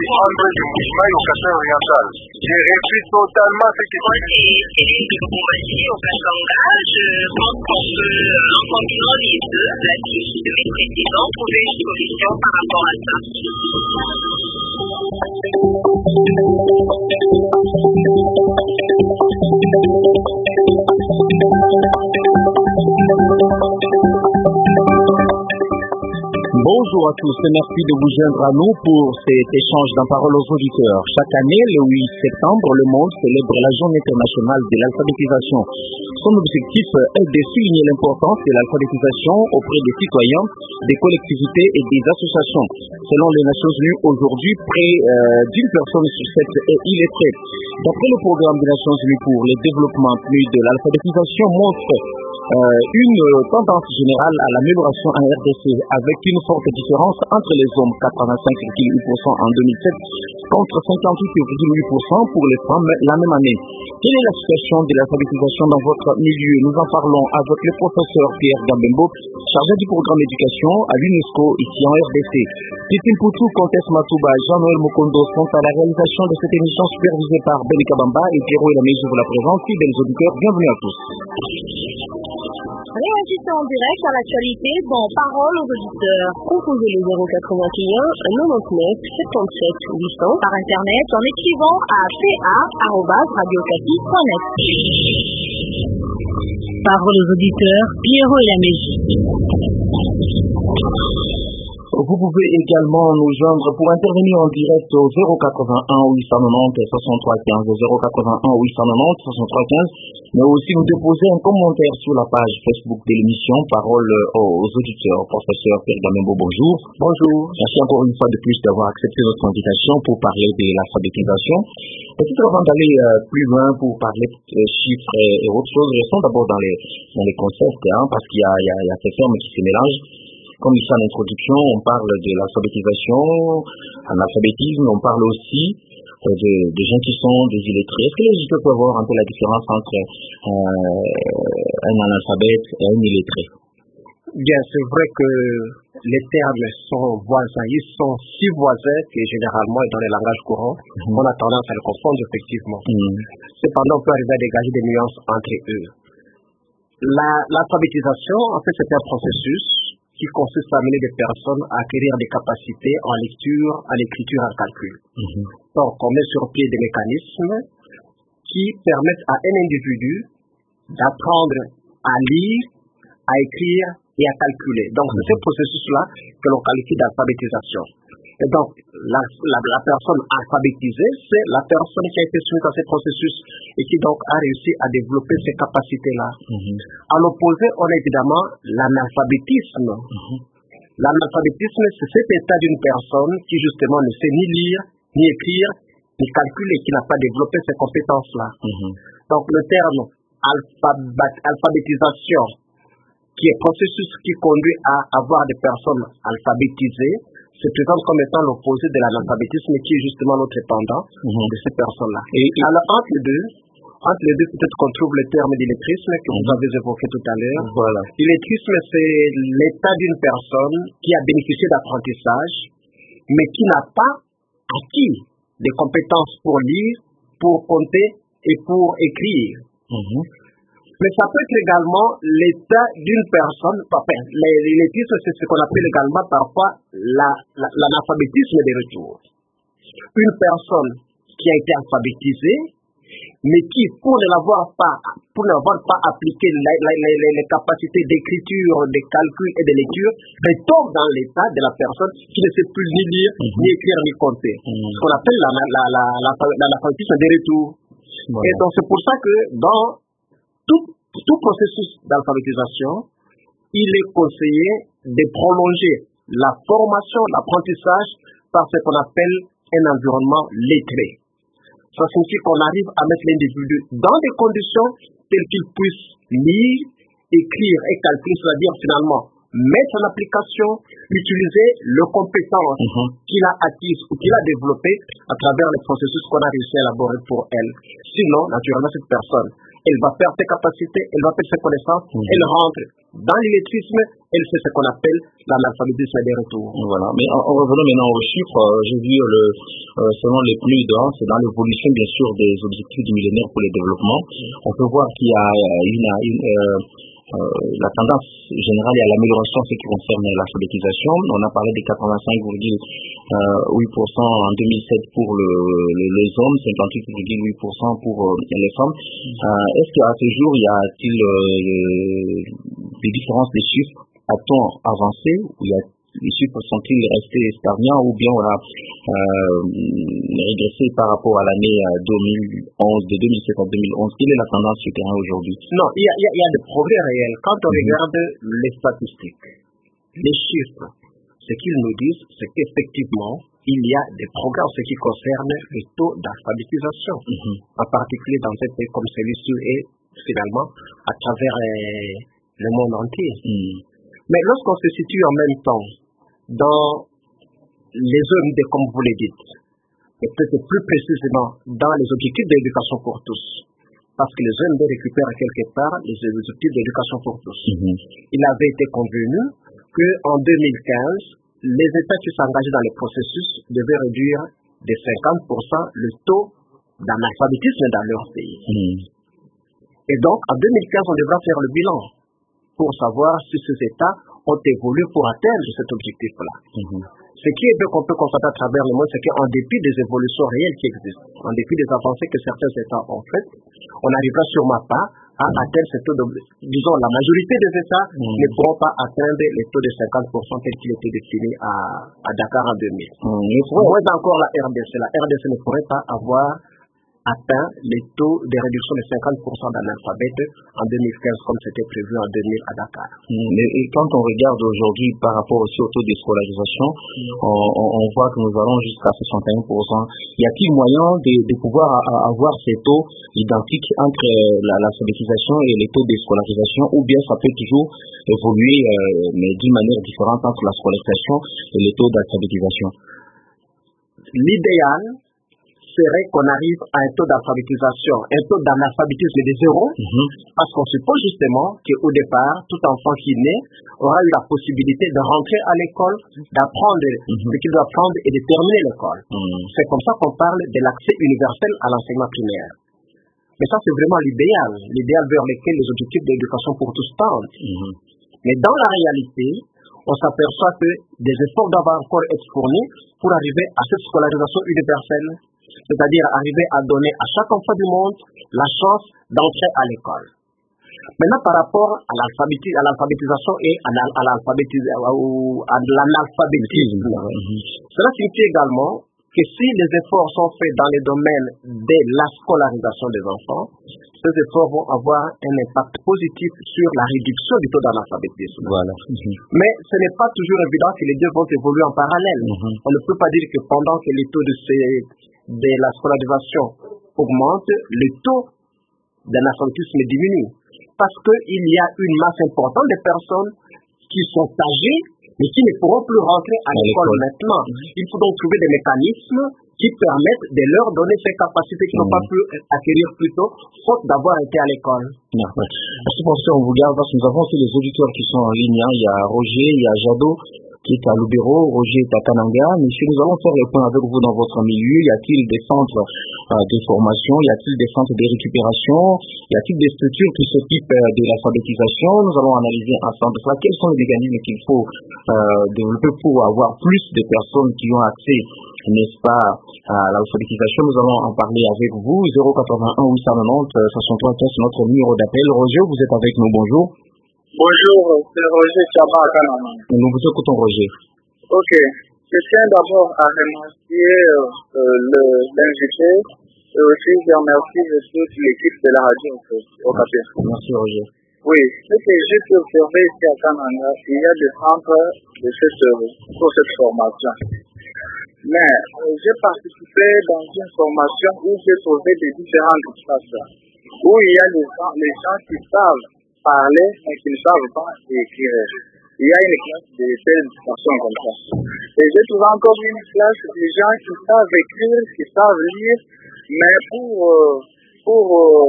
André du Mouchimaï au Kasai oriental. J'ai réussi totalement ce qui Moi, c'est Ici, au Katanga, je pense qu'on peut, en combinant les deux, la fiche de mes présidents, trouver une solution par rapport à ça. Bonjour à tous et merci de vous joindre à nous pour cet échange d'un parole aux auditeurs. Chaque année, le 8 septembre, le monde célèbre la Journée internationale de l'alphabétisation. Son objectif est de souligner l'importance de l'alphabétisation auprès des citoyens, des collectivités et des associations. Selon les Nations Unies, aujourd'hui, près d'une personne sur 7 est illettrée. D'après le programme des Nations Unies pour le développement de l'alphabétisation montre une tendance générale à l'amélioration en RDC avec une forte différence entre les hommes, 85,8% en 2007 contre 58,8% pour les femmes la même année. Quelle est la situation de l'alphabétisation dans votre milieu? Nous en parlons avec le professeur Pierre Gambembo, chargé du programme éducation à l'UNESCO ici en RDC. Titine Poutou, Comtesse Matouba, Jean-Noël Mokondo sont à la réalisation de cette émission supervisée par Benika Bamba et Pierrot et la Maison de la présence. Fidèles auditeurs, bienvenue à tous. Réagissez en direct à l'actualité dans Parole aux auditeurs. Composez le 081 99 77 800 par internet en écrivant à pa@radiocapi.net. Parole aux auditeurs, Pierrot et la Magie. Vous pouvez également nous joindre pour intervenir en direct au 081 890 63 15, 081 890 63 15, mais aussi nous déposer un commentaire sur la page Facebook de l'émission Parole aux auditeurs. Professeur Pierre Gambembo, bonjour. Bonjour. Merci encore une fois de plus d'avoir accepté notre invitation pour parler de l'alphabétisation. Peut-être avant d'aller plus loin pour parler de chiffres et autres choses, restons d'abord dans les concepts, parce qu'il y a ces termes qui se mélangent. Comme dit ça en introduction, on parle de l'alphabétisation, analphabétisme, on parle aussi de gens qui sont des illettrés. Est-ce que les auditeurs peuvent voir un peu la différence entre un analphabète et un illettré? Bien, c'est vrai que les termes sont voisins, ils sont si voisins que généralement dans les langages courants, on a tendance à les confondre effectivement. Cependant, on peut arriver à dégager des nuances entre eux. L'alphabétisation, en fait, c'est un processus qui consiste à amener des personnes à acquérir des capacités en lecture, en écriture, en calcul. Donc, on met sur pied des mécanismes qui permettent à un individu d'apprendre à lire, à écrire et à calculer. Donc, c'est ce processus-là que l'on qualifie d'alphabétisation. Et donc, la personne alphabétisée, c'est la personne qui a été soumise à ce processus et qui donc a réussi à développer ces capacités-là. À l'opposé, on a évidemment l'analphabétisme. L'analphabétisme, c'est cet état d'une personne qui justement ne sait ni lire, ni écrire, ni calculer, qui n'a pas développé ces compétences-là. Donc, le terme alphabétisation, qui est processus qui conduit à avoir des personnes alphabétisées, se présente comme étant l'opposé de l'analphabétisme qui est justement l'autre pendant de ces personnes-là. Et alors, entre les deux, peut-être qu'on trouve le terme d'illettrisme que vous avez évoqué tout à l'heure. Voilà. L'illettrisme, c'est l'état d'une personne qui a bénéficié d'apprentissage, mais qui n'a pas acquis des compétences pour lire, pour compter et pour écrire. Mais ça peut être également l'état d'une personne, l'illettrisme, c'est ce qu'on appelle également parfois l'analphabétisme des retours. Une personne qui a été alphabétisée, mais qui, pour n'avoir pas appliqué les capacités d'écriture, de calcul et de lecture, retombe dans l'état de la personne qui ne sait plus ni lire, ni écrire, ni compter. Ce qu'on appelle l'analphabétisme des retours. Et donc c'est pour ça que dans tout processus d'alphabétisation, il est conseillé de prolonger la formation, l'apprentissage par ce qu'on appelle un environnement lettré. Ça signifie qu'on arrive à mettre l'individu dans des conditions telles qu'il puisse lire, écrire et calculer, c'est-à-dire finalement mettre en application, utiliser les compétences qu'il a acquises ou qu'il a développées à travers les processus qu'on a réussi à élaborer pour elle. Sinon, naturellement, cette personne elle va perdre ses capacités, elle va perdre ses connaissances, elle rentre dans l'illettrisme, elle fait ce qu'on appelle l'analphabétisme des retours. Voilà. Mais en revenant maintenant aux chiffres, j'ai vu selon les PNUD, c'est dans l'évolution bien sûr des objectifs du millénaire pour le développement. On peut voir qu'il y a la tendance générale est à l'amélioration en ce qui concerne l'alphabétisation. On a parlé des 85,8% en 2007 pour les hommes, 58,8% pour les femmes. Est-ce qu'à ce jour, y a-t-il des différences des chiffres? A-t-on avancé ou les chiffres sont-ils restés stagnants ou bien on a régressé par rapport à l'année 2011, de 2007 à 2011? Quelle est la tendance sur le terrain aujourd'hui? Non, il y a des progrès réels. Quand on regarde les statistiques, les chiffres, ce qu'ils nous disent, c'est qu'effectivement, il y a des progrès en ce qui concerne le taux d'alphabétisation, en particulier dans un pays comme celui-ci et finalement à travers le monde entier. Mais lorsqu'on se situe en même temps dans les OMD, comme vous le dites, et peut-être plus précisément dans les objectifs d'éducation pour tous, parce que les OMD récupèrent quelque part les objectifs d'éducation pour tous. Il avait été convenu qu'en 2015, les États qui s'engageaient dans les processus devaient réduire de 50% le taux d'analphabétisme dans leur pays. Et donc, en 2015, on devra faire le bilan pour savoir si ces États ont évolué pour atteindre cet objectif-là. Ce qui est bien qu'on peut constater à travers le monde, c'est qu'en dépit des évolutions réelles qui existent, en dépit des avancées que certains États ont faites, on n'arrivera sûrement pas à atteindre ce taux de... Disons, la majorité des États ne pourront pas atteindre les taux de 50% tel qu'il était défini à Dakar en 2000. Moins encore la RDC. La RDC ne pourrait pas avoir atteint les taux de réduction de 50% d'analphabètes en 2015 comme c'était prévu en 2000 à Dakar. Mais quand on regarde aujourd'hui par rapport aussi au taux de scolarisation, on voit que nous allons jusqu'à 61%. Y a-t-il moyen de pouvoir avoir ces taux identiques entre l'alphabétisation et les taux de scolarisation, ou bien ça peut toujours évoluer mais d'une manière différente entre la scolarisation et les taux d'alphabétisation? L'idéal serait qu'on arrive à un taux d'alphabétisation, un taux d'analphabétisme de 0, parce qu'on suppose justement qu'au départ, tout enfant qui naît aura eu la possibilité de rentrer à l'école, d'apprendre ce qu'il doit apprendre et de terminer l'école. C'est comme ça qu'on parle de l'accès universel à l'enseignement primaire. Mais ça, c'est vraiment l'idéal vers lequel les objectifs d'éducation pour tous tendent. Mais dans la réalité, on s'aperçoit que des efforts doivent encore être fournis pour arriver à cette scolarisation universelle, c'est-à-dire arriver à donner à chaque enfant du monde la chance d'entrer à l'école. Maintenant, par rapport à l'alphabétisation et à l'analphabétisme, cela signifie également que si les efforts sont faits dans les domaines de la scolarisation des enfants, ces efforts vont avoir un impact positif sur la réduction du taux d'analphabétisme. Mais ce n'est pas toujours évident que les deux vont évoluer en parallèle. On ne peut pas dire que pendant que les taux de la scolarisation augmente, le taux d'analphabétisme diminue. Parce qu'il y a une masse importante de personnes qui sont âgées, mais qui ne pourront plus rentrer à l'école maintenant. Il faut donc trouver des mécanismes qui permettent de leur donner ces capacités qu'ils n'ont pas pu acquérir plus tôt, faute d'avoir été à l'école. Merci pour ça, on vous garde, parce que nous avons aussi les auditeurs qui sont en ligne. Il y a Roger, il y a Jado, qui est à Lubero, Roger est à Kananga. Monsieur, nous allons faire le point avec vous dans votre milieu. Y a-t-il des centres de formation? Y a-t-il des centres de récupération? Y a-t-il des structures qui s'occupent de l'alphabétisation? Nous allons analyser ensemble cela. Quels sont les mécanismes qu'il faut développer pour avoir plus de personnes qui ont accès, n'est-ce pas, à l'alphabétisation? Nous allons en parler avec vous. 081 890 63 c'est notre numéro d'appel. Roger, vous êtes avec nous. Bonjour. Bonjour, c'est Roger Chaba à Kanama. Nous vous écoutons, Roger. Ok. Je tiens d'abord à remercier l'invité et aussi je remercie toute l'équipe de la radio au Capé. Merci, Roger. Oui, ce que j'ai pu observer ici à Kananga, il y a des centres pour cette formation. Mais j'ai participé dans une formation où j'ai trouvé des différentes espaces, où il y a les gens qui savent parler mais qui ne savent pas écrire. Il y a une classe de telles personnes comme ça. Et j'ai trouvé encore une classe de gens qui savent écrire, qui savent lire, mais pour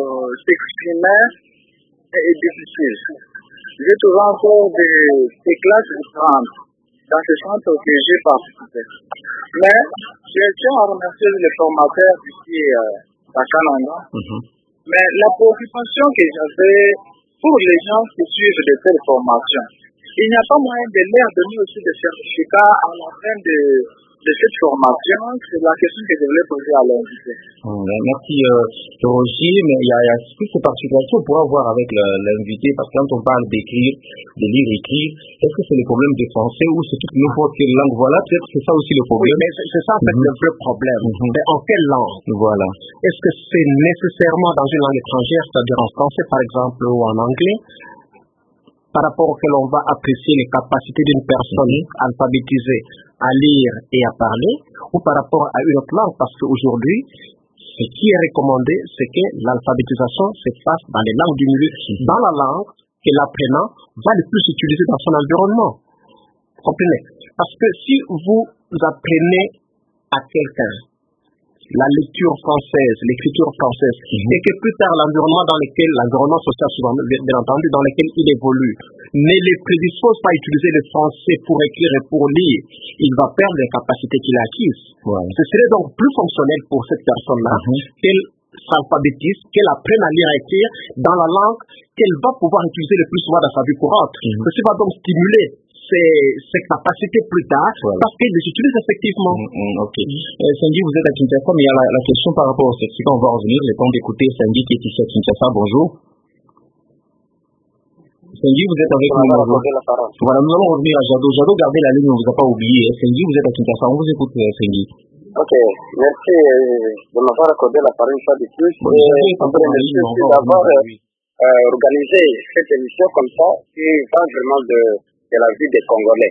s'exprimer est difficile. J'ai trouvé encore des classes différentes dans ce centre que j'ai participé. Mais je tiens à remercier les formateurs ici à Kananga. Mais la préoccupation que j'avais pour les gens qui suivent de telles formations, il n'y a pas moyen de leur donner aussi des certificats à la fin de cette formation. C'est la question que je voulais poser à l'invité. Merci Roger, mais il y a toutes ces particularités qu'on pourra voir avec l'invité, parce que quand on parle d'écrire, de lire, écrire, est-ce que c'est le problème du français ou c'est toute n'importe quelle langue? Voilà, peut-être que c'est ça aussi le problème. Oui, mais c'est ça en fait le vrai problème. Mais en quelle langue? Voilà. Est-ce que c'est nécessairement dans une langue étrangère, c'est-à-dire en français par exemple ou en anglais, par rapport auquel on va apprécier les capacités d'une personne alphabétisée à lire et à parler, ou par rapport à une autre langue? Parce qu'aujourd'hui, ce qui est recommandé, c'est que l'alphabétisation se fasse dans les langues du milieu, dans la langue que l'apprenant va le plus utiliser dans son environnement. Vous comprenez? Parce que si vous apprenez à quelqu'un la lecture française, l'écriture française, et que plus tard l'environnement social souvent, bien entendu, dans lequel il évolue, ne les prédispose pas à utiliser le français pour écrire et pour lire, il va perdre les capacités qu'il a acquises. Ce serait donc plus fonctionnel pour cette personne-là qu'elle s'alphabétise, qu'elle apprenne à lire et écrire dans la langue qu'elle va pouvoir utiliser le plus souvent dans sa vie courante. Ceci va donc stimuler ses capacités plus tard, parce qu'ils les utilisent effectivement. Ok. Sandy, vous êtes à Kinshasa, mais il y a la question par rapport au certificat. On va revenir, le temps d'écouter Sandy qui est ici à Kinshasa. Bonjour. Sandy, vous êtes avec nous. Voilà, nous allons revenir à Jado. Jado, gardez la ligne, on ne vous a pas oublié. Sandy, vous êtes à Kinshasa. On vous écoute, Sandy. Ok, merci de m'avoir accordé la parole une fois de plus. Merci d'avoir organisé cette émission comme ça, qui parle vraiment de la vie des Congolais.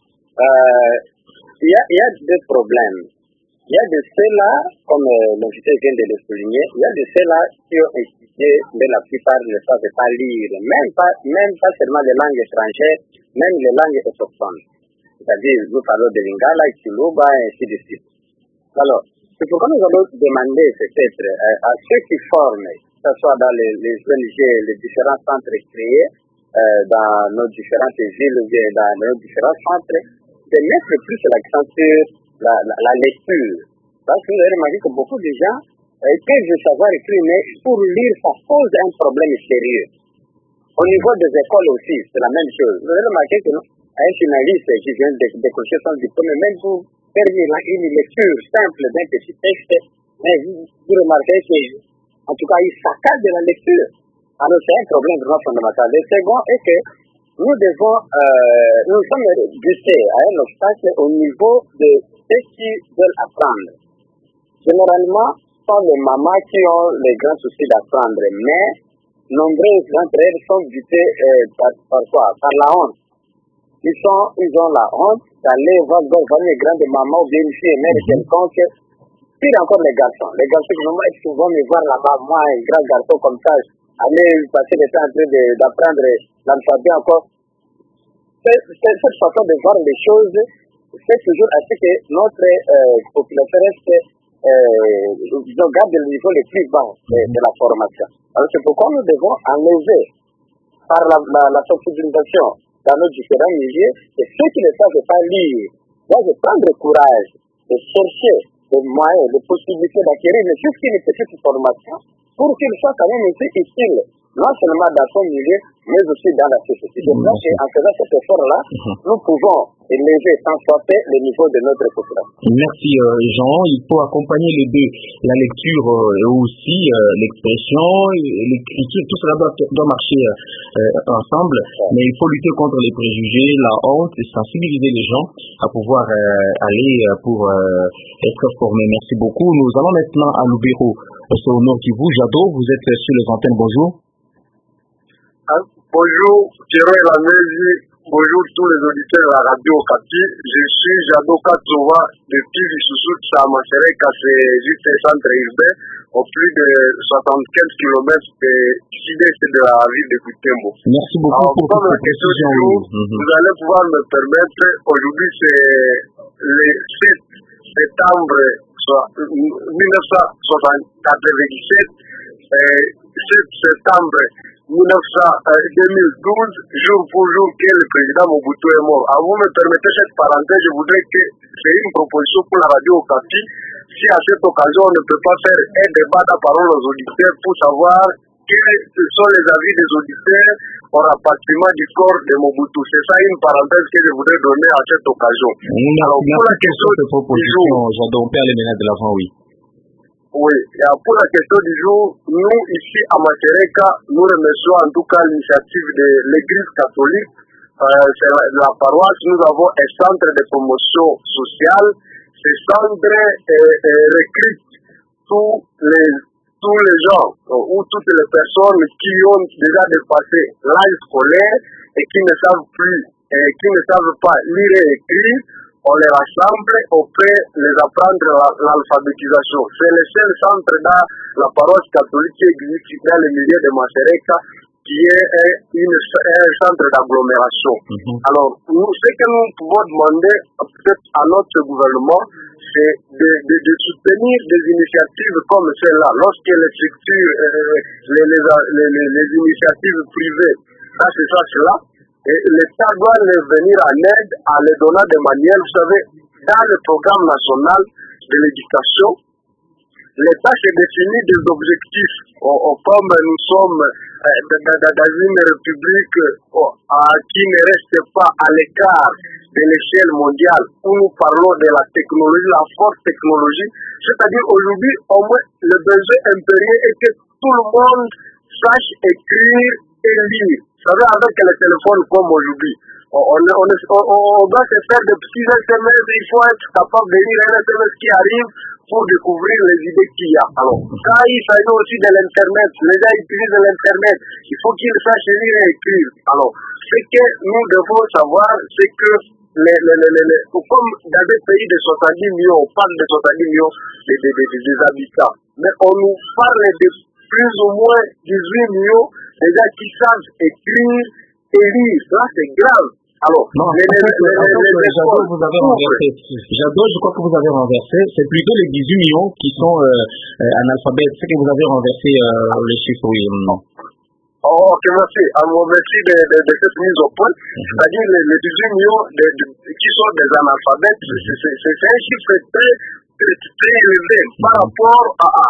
Il y a deux problèmes. Il y a de ceux-là, comme l'invité vient de le souligner, il y a de ceux-là qui ont étudié, mais la plupart ne savent pas lire, même pas seulement les langues étrangères, même les langues autochtones. C'est-à-dire, nous parlons de Lingala, Chiluba, et ainsi de suite. Alors, c'est pourquoi nous allons demander peut-être à ceux qui forment, que ce soit dans les ONG, les différents centres créés, dans nos différentes villes, dans nos différents centres, de mettre plus l'accent sur la lecture. Parce que vous avez remarqué que beaucoup de gens peuvent savoir écrire, mais pour lire, ça pose un problème sérieux. Au niveau des écoles aussi, c'est la même chose. Vous avez remarqué que un finaliste qui vient de décrocher son diplôme, même pour faire une lecture simple d'un petit texte, mais vous remarquez qu'en tout cas, il saccade de la lecture. Alors, c'est un problème vraiment fondamental. Le second est que nous sommes butés à un obstacle au niveau de ceux qui veulent apprendre. Généralement, ce sont les mamans qui ont les grands soucis d'apprendre, mais nombreuses d'entre elles sont butées par quoi? Par la honte. Ils ont la honte d'aller voir les grandes mamans ou bien une fille mère quelconque. Pire encore les garçons. Les garçons qui vont me voir là-bas, moi, un grand garçon comme ça, aller passer le temps en train d'apprendre l'alphabet encore. Cette façon de voir les choses fait toujours à ce que notre population reste garde le niveau le plus bas de la formation. Alors c'est pourquoi nous devons enlever par la sensibilisation dans nos différents milieux et ceux qui ne savent pas lire doivent prendre le courage de chercher des moyens, des possibilités d'acquérir ne fût qu'une petite formation pour qu'il soit quand même aussi utile, non seulement dans son milieu, mais aussi dans la société. Je pense qu'en faisant cet effort-là, nous pouvons élever sans sortir le niveau de notre population. Merci Jean. Il faut accompagner les deux, la lecture et aussi l'expression, l'écriture, tout cela doit marcher ensemble, mais il faut lutter contre les préjugés, la honte et sensibiliser les gens à pouvoir aller pour être formés. Merci beaucoup. Nous allons maintenant à Lubero. C'est au nord Kivu. Jado, vous êtes sur les antennes. Bonjour. Bonjour, Thierry Lamezi. Bonjour tous les auditeurs de la radio Okapi. Je suis Jado Katsova depuis Vissoussou, Samasereka, c'est juste un centre urbain, au plus de 75 km de sud-est de la ville de Butembo. Merci beaucoup pour cette précision. Vous allez pouvoir me permettre, aujourd'hui c'est le 7 septembre 1997, 17 septembre 2012, jour pour jour que le président Mobutu est mort. Vous me permettez cette parenthèse, je voudrais que c'est une proposition pour la radio Okapi. Si à cette occasion on ne peut pas faire un débat de parole aux auditeurs pour savoir quels sont les avis des auditeurs au rapatriement du corps de Mobutu. C'est ça une parenthèse que je voudrais donner à cette occasion. Alors, pour la question de proposition, j'adore père les ménages de l'avant, oui. Oui, et pour la question du jour, nous ici à Masereka, nous remercions en tout cas l'initiative de l'Église catholique. C'est la paroisse, nous avons un centre de promotion sociale. Ce centre recrute tous les gens ou toutes les personnes qui ont déjà dépassé l'âge scolaire et qui ne savent pas lire et écrire. On les rassemble auprès les apprendre l'alphabétisation. C'est le seul centre dans la paroisse catholique qui existe dans le milieu de Masereka, qui est un centre d'agglomération. Alors, ce que nous pouvons demander peut-être à notre gouvernement, c'est de soutenir des initiatives comme celle-là. Lorsque les structures, les initiatives privées, cela, et l'État doit les venir en aide en les donnant des manières. Vous savez, dans le programme national de l'éducation, l'État s'est défini des objectifs. Comme nous sommes dans une république qui ne reste pas à l'écart de l'échelle mondiale, où nous parlons de la technologie, la forte technologie, c'est-à-dire aujourd'hui, au moins, le besoin impérieux est que tout le monde sache écrire et lire. Vous savez, avec les téléphones comme aujourd'hui, on doit se faire des petits SMS, il faut être capable de lire un SMS qui arrive pour découvrir les idées qu'il y a. Alors, quand il s'agit aussi de l'Internet, les gens utilisent l'Internet, il faut qu'ils sachent lire et écrire. Alors, ce que nous devons savoir, c'est que comme dans des pays de 70 millions, on parle de 70 millions des habitants, mais on nous parle de plus ou moins 18 millions des gens qui savent écrire et lire. Là, c'est grave. Alors, non, Jadot, vous avez renversé. Jadot, je crois que vous avez renversé. C'est plutôt les 18 millions qui sont analphabètes. C'est que vous avez renversé les chiffres, oui. Ok, merci. Merci de cette mise au point. C'est-à-dire les 18 millions qui sont des analphabètes, c'est un chiffre très élevé par rapport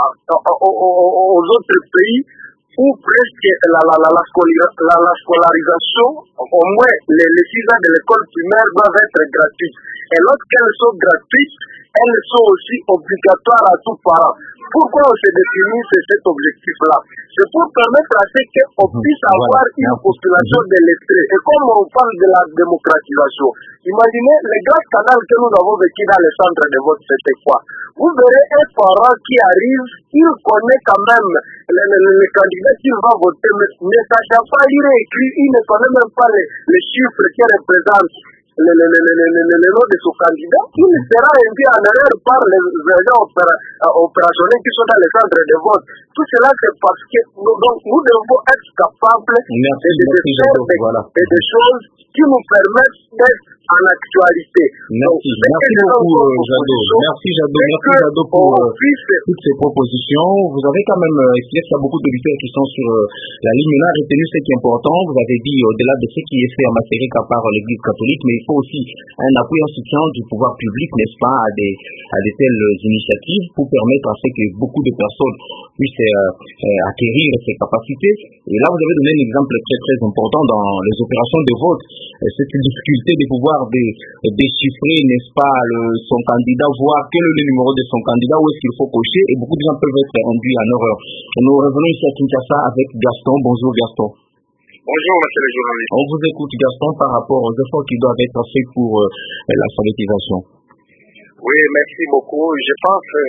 aux autres pays où presque la scolarisation, au moins les 6 ans de l'école primaire doivent être gratuites. Et lorsqu'elles sont gratuites, elles sont aussi obligatoires à tous parents. Pourquoi on s'est défini cet objectif-là? C'est pour permettre à ce qu'on puisse avoir une population de lettrés. Et comme on parle de la démocratisation, imaginez les grands canaux que nous avons vécu dans les centres de vote, c'était quoi? Vous verrez un parent qui arrive, il connaît quand même les candidats qu'il va voter, mais ne sachant pas lire et écrire, il ne connaît même pas les chiffres qui représentent le nom de son candidat. Il sera induit en erreur par les agents opérationnels qui sont dans les centres de vote. Tout cela, c'est parce que nous devons être capables de faire des choses qui nous permettent d'être en actualité. Merci beaucoup, Jadot. Merci Jadot pour toutes ces propositions. Vous avez quand même expliqué qu'il y a beaucoup d'auditeurs qui sont sur la ligne. On a retenu ce qui est important. Vous avez dit, au-delà de ce qui est fait en Masereka par l'Église catholique, mais il faut aussi un appui en soutien du pouvoir public, n'est-ce pas, à de telles initiatives pour permettre à ce que beaucoup de personnes puissent acquérir ces capacités. Et là, vous avez donné un exemple très très important dans les opérations de vote. Cette difficulté de pouvoir déchiffrer, n'est-ce pas, son candidat, voir quel est le numéro de son candidat, où est-ce qu'il faut cocher, et beaucoup de gens peuvent être induits en erreur. Nous revenons ici à Kinshasa avec Gaston. Bonjour Gaston. Bonjour monsieur le journaliste. On vous écoute Gaston par rapport aux efforts qui doivent être faits pour l'alphabétisation. Oui, merci beaucoup. Je pense que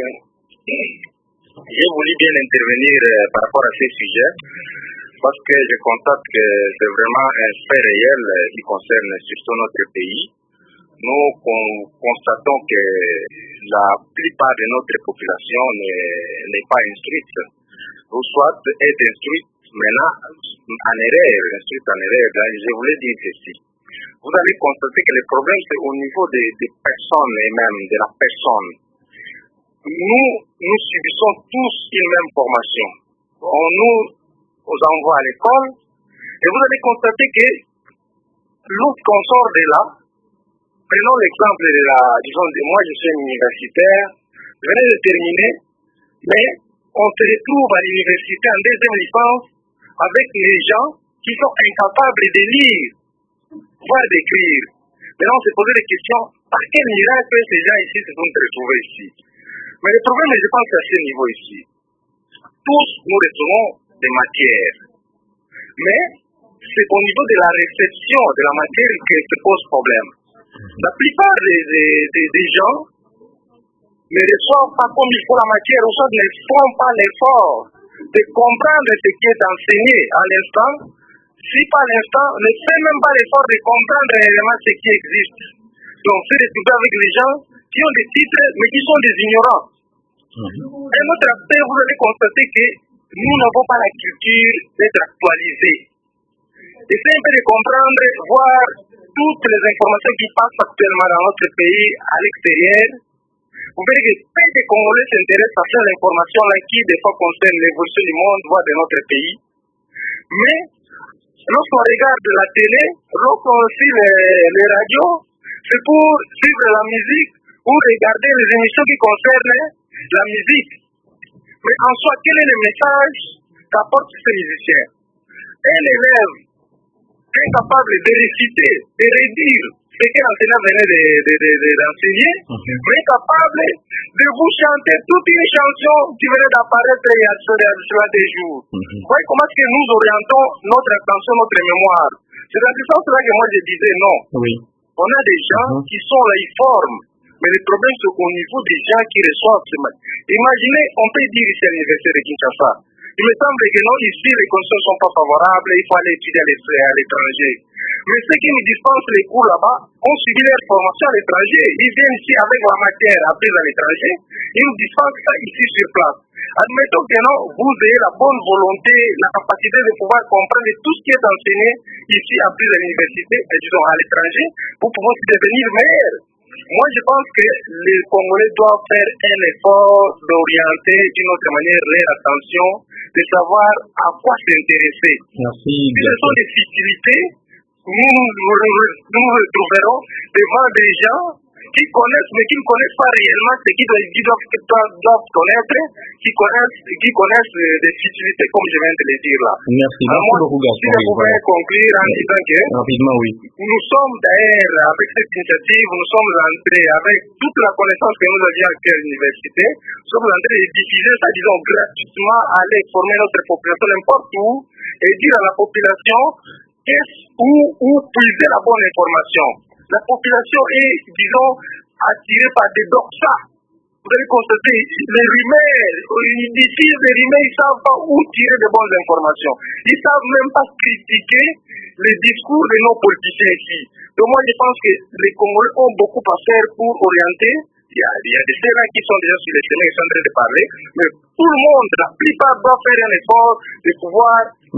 j'ai voulu bien intervenir par rapport à ces sujets, parce que je constate que c'est vraiment un fait réel qui concerne surtout notre pays. Nous constatons que la plupart de notre population n'est pas instruite, ou soit est instruite maintenant en erreur, Je voulais dire ceci. Vous allez constater que le problème c'est au niveau des personnes et même de la personne. Nous subissons tous une même formation. aux envois à l'école, et vous allez constater que lorsqu'on sort de là, prenons l'exemple de moi je suis un universitaire, je venais de terminer, mais on se retrouve à l'université en deuxième licence avec les gens qui sont incapables de lire, voire d'écrire. Maintenant on se posait des questions, par quel miracle ces gens ici se sont retrouvés ici? Mais le problème, je pense, à ce niveau ici. Tous nous recevons des matières. Mais c'est au niveau de la réception de la matière que se pose problème. La plupart des gens ne reçoivent pas comme il faut la matière, ou soit ne font pas l'effort de comprendre ce qui est enseigné à l'instant, si pas à l'instant, ne fait même pas l'effort de comprendre réellement ce qui existe. Donc, c'est retrouver avec les gens qui ont des titres, mais qui sont des ignorants. Un autre aspect, vous allez constater que nous n'avons pas la culture d'être actualisés. Essayez un peu de comprendre, voir toutes les informations qui passent actuellement dans notre pays, à l'extérieur. Vous verrez que peu de Congolais s'intéressent à faire l'information là qui, des fois, concerne l'évolution du monde, voire de notre pays. Mais, lorsqu'on regarde la télé, lorsqu'on suit les radios, c'est pour suivre la musique ou regarder les émissions qui concernent la musique. Mais en soi, quel est le message qu'apportent ces musiciens? Un élève incapable de réciter, de redire ce que l'enseignant venait d'enseigner, mais capable de vous chanter toute une chanson qui venait d'apparaître il y a cela des jours. Vous voyez comment est-ce que nous orientons notre attention, notre mémoire? C'est dans ce sens-là que moi je disais non. Oui. On a des gens qui sont là, ils forment. Mais le problème, c'est qu'au niveau des gens qui reçoivent ces matières. Imaginez, on peut dire ici à l'université de Kinshasa, il me semble que non, ici, les conditions ne sont pas favorables, il faut aller étudier à l'étranger. Mais ceux qui nous dispensent les cours là-bas ont suivi leur formation à l'étranger. Ils viennent ici avec la matière apprise à l'étranger, ils nous dispensent ça ici sur place. Admettons que non, vous ayez la bonne volonté, la capacité de pouvoir comprendre tout ce qui est enseigné ici appris à l'université, disons à l'étranger, pour pouvoir devenir meilleur. Moi, je pense que les Congolais doivent faire un effort d'orienter d'une autre manière leur attention, de savoir à quoi s'intéresser. Merci. Si ce sont des futilités, nous retrouverons devant des gens qui connaissent, mais qui ne connaissent pas réellement ce qu'ils doivent connaître, qui connaissent des futilités, comme je viens de le dire là. Merci. Merci beaucoup, Gaston. Si je pouvais conclure en disant que rapidement, oui. Nous sommes d'ailleurs, avec cette initiative, nous sommes entrés avec toute la connaissance que nous avions à l'université, nous sommes entrés de diffuser ça, disons, gratuitement, aller former notre population n'importe où, et dire à la population où puiser la bonne information. La population est, disons, attirée par des doxas. Vous allez constater, les rumeurs, ils diffusent les rumeurs, ils ne savent pas où tirer de bonnes informations. Ils ne savent même pas critiquer les discours de nos politiciens ici. Donc moi, je pense que les Congolais ont beaucoup à faire pour orienter. Il y a des gens qui sont déjà sur les chemins, qui sont en train de parler, mais tout le monde, la plupart doivent faire un effort de pouvoir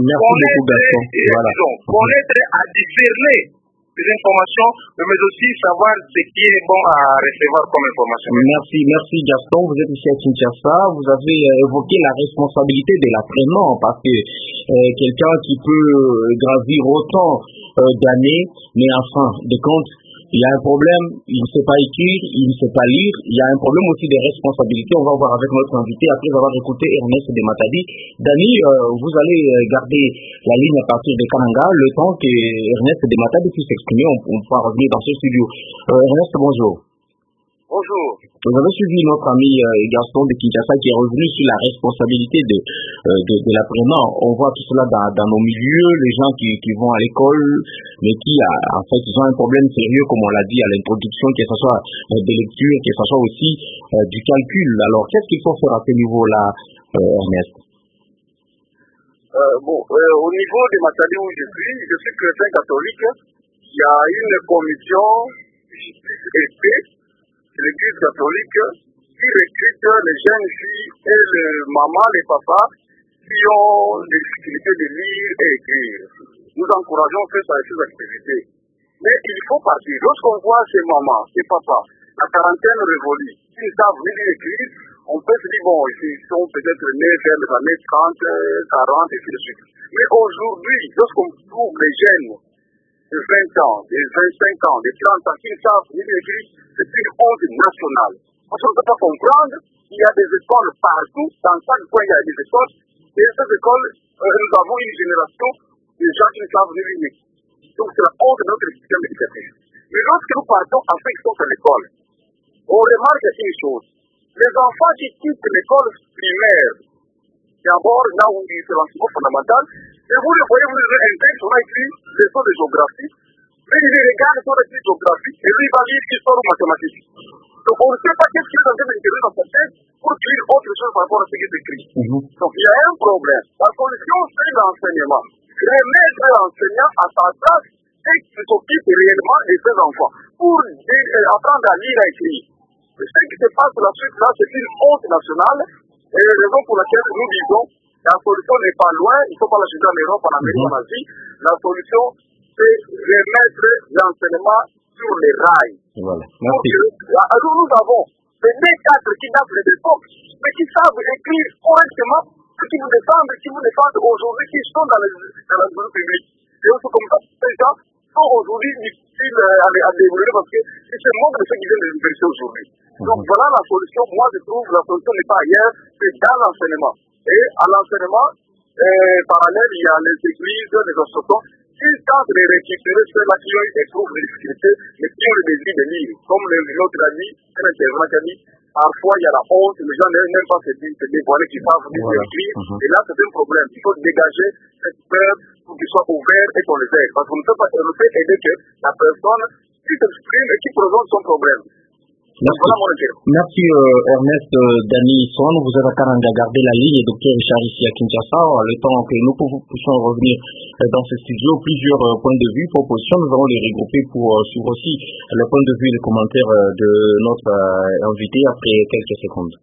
connaître à discerner des informations, mais aussi savoir ce qui est bon à recevoir comme information. Merci Gaston. Vous êtes ici à Kinshasa. Vous avez évoqué la responsabilité de l'apprenant parce que quelqu'un qui peut gravir autant d'années, mais en fin de compte, il y a un problème, il ne sait pas écrire, il ne sait pas lire, il y a un problème aussi de responsabilité. On va voir avec notre invité après avoir écouté Ernest de Matadi. Dani, vous allez garder la ligne à partir de Kananga, le temps que Ernest de Matadi puisse s'exprimer, on pourra revenir dans ce studio. Ernest, bonjour. Bonjour. Vous avez suivi notre ami Gaston de Kinshasa qui est revenu sur la responsabilité de l'apprenant. On voit tout cela dans nos milieux, les gens qui vont à l'école, mais qui, en fait, ils ont un problème sérieux, comme on l'a dit à l'introduction, que ce soit de lecture, que ce soit aussi du calcul. Alors, qu'est-ce qu'il faut faire à ce niveau-là, Ernest? Au niveau de Matadi où je suis chrétien catholique, il y a une commission l'Église catholique qui recrute les jeunes filles et les mamans, les papas qui ont des difficultés de lire et écrire. Nous encourageons ces activités. Mais il faut partir. Lorsqu'on voit ces mamans, ces papas, la quarantaine révolue, ils savent lire et écrire, On peut se dire, bon, ils sont peut-être nés vers les années 30, 40, et ainsi de suite. Mais aujourd'hui, lorsqu'on trouve les jeunes de 20 ans, de 25 ans, de 30 ans, qui savent lire et écrire, c'est une honte nationale. Parce qu'on ne peut pas comprendre qu'il y a des écoles partout, dans chaque coin il y a des écoles, et ces écoles, nous avons une génération de gens qui ne savent lire et écrire. Donc c'est la honte de notre système éducatif. Mais lorsque nous partons à ceux qui sont à l'école, on remarque une chose. Les enfants qui quittent l'école primaire, d'abord là où il c'est l'enseignement fondamental, et vous le voyez, vous les intègrez, on a écrit des leçons de géographie, mais il les regarde sur les de géographie, et lui il va lire histoire ou mathématiques. Donc on ne sait pas qu'est-ce qu'il est en train d'intégrer dans sa tête pour lire autre chose par rapport à ce qui est écrit. Donc il y a un problème. La solution, c'est l'enseignement. Remettre l'enseignant à sa place et qui s'occupe réellement de ses enfants pour apprendre à lire et à écrire. Ce qui se passe la suite là, c'est une honte nationale et la raison pour laquelle nous disons la solution n'est pas loin, il ne faut pas la chercher en Europe, en Amérique, en Asie. La solution, c'est remettre l'enseignement sur les rails. Voilà. Alors nous avons des cadres qui datent de l'époque, mais qui savent écrire correctement, qui vous défendent aujourd'hui, qui sont dans la zone publique. Et aussi comme ça, ces gens sont aujourd'hui difficiles à dérouler parce qu'ils se moquent de ce qui vient de l'université aujourd'hui. Donc voilà la solution. Moi je trouve que la solution n'est pas ailleurs, c'est dans l'enseignement. Et à l'enseignement, parallèle, il y a les églises, les associations, qui tentent de récupérer ceux-là qui éprouvent des difficultés, mais qui ont le désir de lire. Comme l'autre a dit, un intervenant qui a dit, parfois il y a la honte, les gens n'aiment pas se dévoiler qu'ils savent lire et écrire. Et là c'est un problème. Il faut dégager cette peur pour qu'ils soient ouverts et qu'on les aide. Parce qu'on ne peut aider que la personne qui s'exprime et qui présente son problème. Merci Ernest Dani Son. Vous êtes à Kananga, gardez la ligne. Docteur Richard ici à Kinshasa. Le temps que nous puissions revenir dans ce studio, plusieurs points de vue, propositions, nous allons les regrouper pour suivre aussi le point de vue et les commentaires de notre invité après quelques secondes.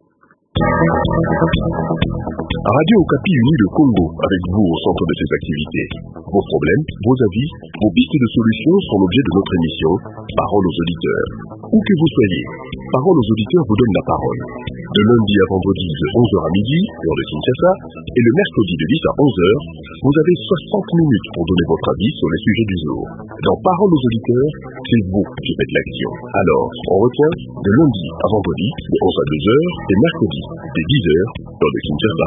Radio Okapi unit le Congo avec vous au centre de ses activités. Vos problèmes, vos avis, vos pistes de solutions sont l'objet de notre émission Parole aux auditeurs. Où que vous soyez, Parole aux auditeurs vous donne la parole. De lundi à vendredi de 11h à midi, heure de Kinshasa, et le mercredi de 10 à 11h, vous avez 60 minutes pour donner votre avis sur les sujets du jour. Dans Parole aux auditeurs, c'est vous qui faites l'action. Alors, on retient de lundi à vendredi de 11 à 2h et mercredi de 10h, heure de Kinshasa.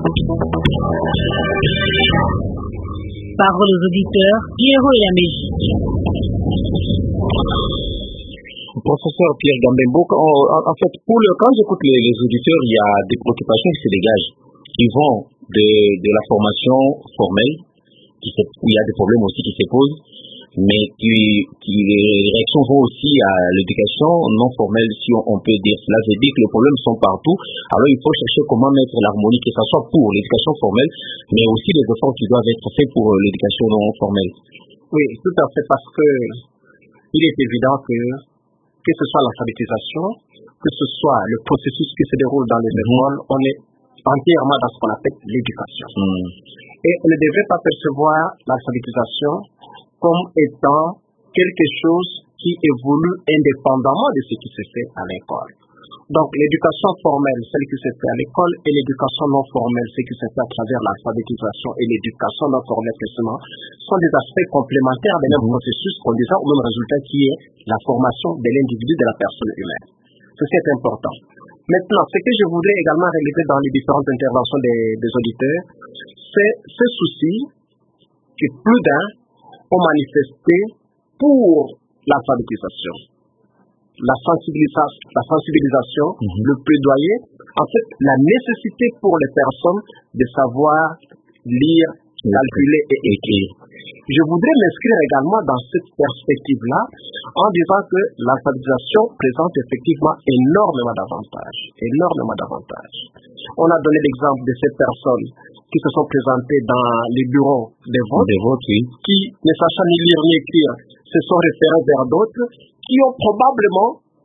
Parole aux auditeurs, Pierrot et la Belgique. Professeur Pierre Gambembo, en fait, quand j'écoute les auditeurs, il y a des préoccupations qui se dégagent. Ils vont de la formation formelle, où il y a des problèmes aussi qui se posent, mais les réactions vont aussi à l'éducation non formelle, si on peut dire. Cela veut dire que les problèmes sont partout. Alors il faut chercher comment mettre l'harmonie, que ce soit pour l'éducation formelle, mais aussi les efforts qui doivent être faits pour l'éducation non formelle. Oui, tout à fait, parce que il est évident que ce soit l'alphabétisation, que ce soit le processus qui se déroule dans les écoles, on est entièrement dans ce qu'on appelle l'éducation. Et on ne devrait pas percevoir l'alphabétisation comme étant quelque chose qui évolue indépendamment de ce qui se fait à l'école. Donc l'éducation formelle, celle qui se fait à l'école, et l'éducation non formelle, celle qui se fait à travers l'alphabétisation et l'éducation non formelle, sont des aspects complémentaires des mêmes processus conduisant au même résultat qui est la formation de l'individu, de la personne humaine. Ceci est important. Maintenant, ce que je voudrais également relever dans les différentes interventions des auditeurs, c'est ce souci que plus d'un ont manifesté pour l'alphabétisation. La sensibilisation, le plaidoyer, en fait, la nécessité pour les personnes de savoir lire, calculer et écrire. Je voudrais m'inscrire également dans cette perspective-là en disant que l'alphabétisation présente effectivement énormément d'avantages. On a donné l'exemple de ces personnes qui se sont présentées dans les bureaux des votes, qui, ne sachant ni lire ni écrire, se sont référés vers d'autres qui ont probablement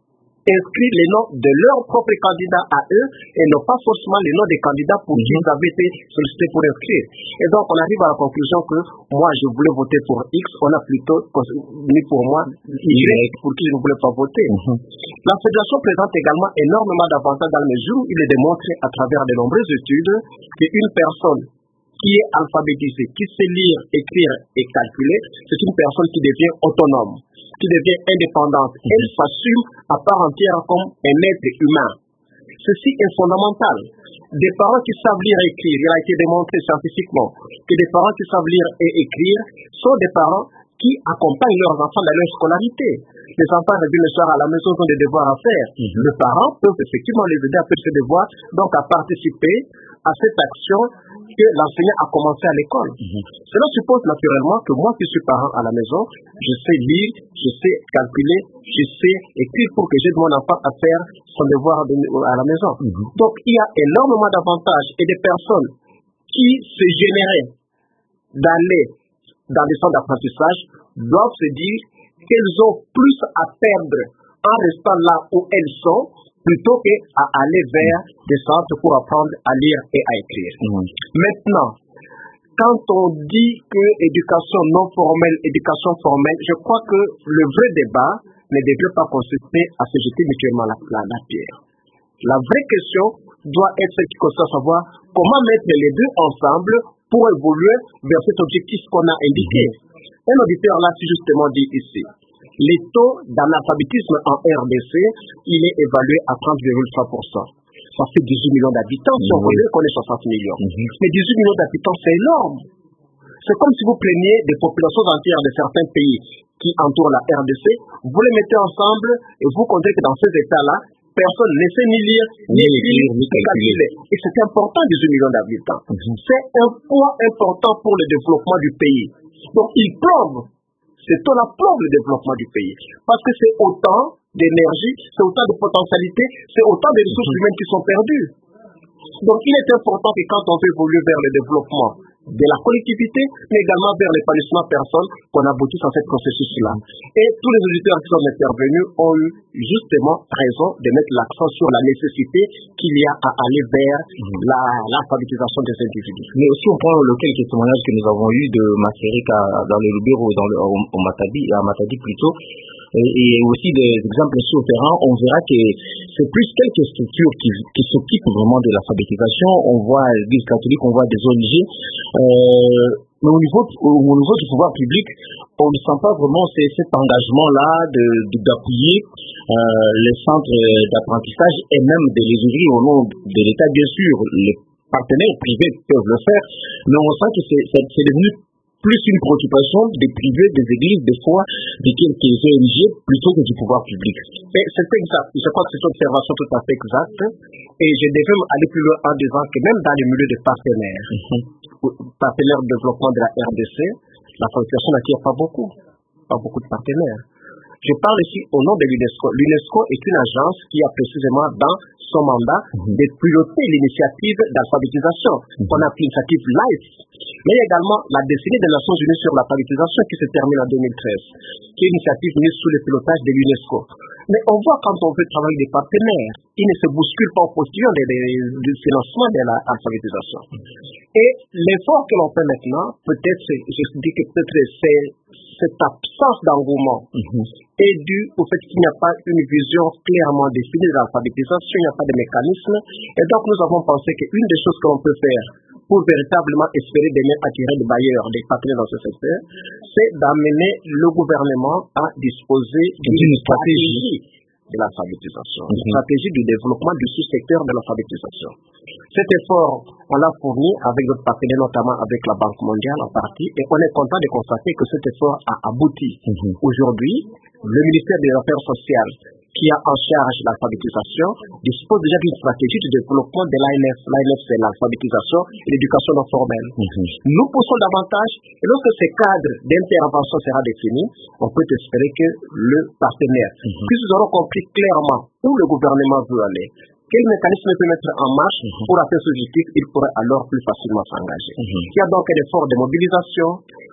inscrit les noms de leurs propres candidats à eux et non pas forcément les noms des candidats pour qui ils avaient été sollicités pour inscrire. Et donc, on arrive à la conclusion que moi, je voulais voter pour X, on a plutôt mis pour moi Y, pour qui je ne voulais pas voter. La fédération présente également énormément d'avantages dans la mesure où il est démontré à travers de nombreuses études qu'une personne qui est alphabétisée, qui sait lire, écrire et calculer, c'est une personne qui devient autonome, qui devient indépendante. Elle s'assume à part entière comme un être humain. Ceci est fondamental. Des parents qui savent lire et écrire, il a été démontré scientifiquement que des parents qui savent lire et écrire sont des parents qui accompagnent leurs enfants dans leur scolarité. Les enfants réduisent le soir à la maison, ont des devoirs à faire. Les parents peuvent effectivement les aider à faire ces devoirs, donc à participer à cette action que l'enseignant a commencé à l'école. Cela suppose naturellement que moi qui suis parent à la maison, je sais lire, je sais calculer, je sais écrire pour que j'aide mon enfant à faire son devoir à la maison. Donc il y a énormément d'avantages et des personnes qui se génèrent d'aller dans les centres d'apprentissage doivent se dire qu'elles ont plus à perdre en restant là où elles sont plutôt qu'à aller vers des centres pour apprendre à lire et à écrire. Maintenant, quand on dit que éducation non formelle, éducation formelle, je crois que le vrai débat ne devrait pas consister à se jeter mutuellement la pierre. La vraie question doit être celle qui consiste à savoir comment mettre les deux ensemble pour évoluer vers cet objectif qu'on a indiqué. Un auditeur l'a justement dit ici. Les taux d'analphabétisme en RDC, il est évalué à 30,3%. Ça fait 18 millions d'habitants, si on voulait qu'on ait 60 millions. Mais 18 millions d'habitants, c'est énorme. C'est comme si vous preniez des populations entières de certains pays qui entourent la RDC, vous les mettez ensemble et vous comptez que dans ces états-là, personne ne sait ni lire, ni écrire, ni calculer. Et c'est important, 18 millions d'habitants. C'est un poids important pour le développement du pays. Donc, il plombe. C'est tout la plombe le développement du pays. Parce que c'est autant d'énergie, c'est autant de potentialité, c'est autant de ressources humaines qui sont perdues. Donc, il est important que quand on veut évoluer vers le développement de la collectivité, mais également vers l'épanouissement personne, qu'on aboutisse à ce processus-là. Et tous les auditeurs qui sont intervenus ont eu justement raison de mettre l'accent sur la nécessité qu'il y a à aller vers l'alphabétisation des individus. Mais aussi on prend le quelques témoignages que nous avons eu de Massérika dans le Lubero, au Matadi, à Matadi plutôt, et aussi des exemples sur le terrain, on verra que c'est plus quelques structures qui s'occupent vraiment de l'alphabétisation. On voit l'Église catholique, on voit des ONG, mais au niveau du pouvoir public, on ne sent pas vraiment cet engagement-là d'appuyer les centres d'apprentissage et même de les ouvrir au nom de l'État. Bien sûr, les partenaires privés peuvent le faire, mais on sent que c'est devenu plus une préoccupation des privés, des églises, des fois, de quelques ONG, plutôt que du pouvoir public. Mais c'est exact. Je crois que c'est une observation tout à fait exacte. Et je devais aller plus loin en disant que même dans les milieux de partenaires, partenaires de développement de la RDC, la fédération n'attire pas beaucoup de partenaires. Je parle ici au nom de l'UNESCO. L'UNESCO est une agence qui a précisément dans son mandat de piloter l'initiative d'alphabétisation, qu'on appelle l'initiative LIFE. Mais également la décennie des Nations Unies sur l'alphabétisation qui se termine en 2013, qui est une initiative mise sous le pilotage de l'UNESCO. Mais on voit quand on veut travailler avec des partenaires, ils ne se bousculent pas au postillon du financement de l'alphabétisation. Et l'effort que l'on fait maintenant, peut-être, je dis que peut-être c'est cette absence d'engouement est due au fait qu'il n'y a pas une vision clairement définie de l'alphabétisation, il n'y a pas de mécanisme. Et donc nous avons pensé qu'une des choses que l'on peut faire pour véritablement espérer demain attirer des bailleurs, des partenaires dans ce secteur, c'est d'amener le gouvernement à disposer d'une stratégie de l'alphabétisation, une stratégie du développement du sous-secteur de l'alphabétisation. Cet effort, on l'a fourni avec d'autres partenaires, notamment avec la Banque mondiale en partie, et on est content de constater que cet effort a abouti. Aujourd'hui, le ministère des Affaires sociales, qui a en charge l'alphabétisation, dispose déjà d'une stratégie de développement de l'ANF. L'ANF, c'est l'alphabétisation et l'éducation non formelle. Nous poussons davantage, et lorsque ce cadre d'intervention sera défini, on peut espérer que le partenaire, puisque nous aurons compris clairement où le gouvernement veut aller, quel mécanisme peut mettre en marche pour atteindre ce objectif, il pourrait alors plus facilement s'engager. Il y a donc un effort de mobilisation,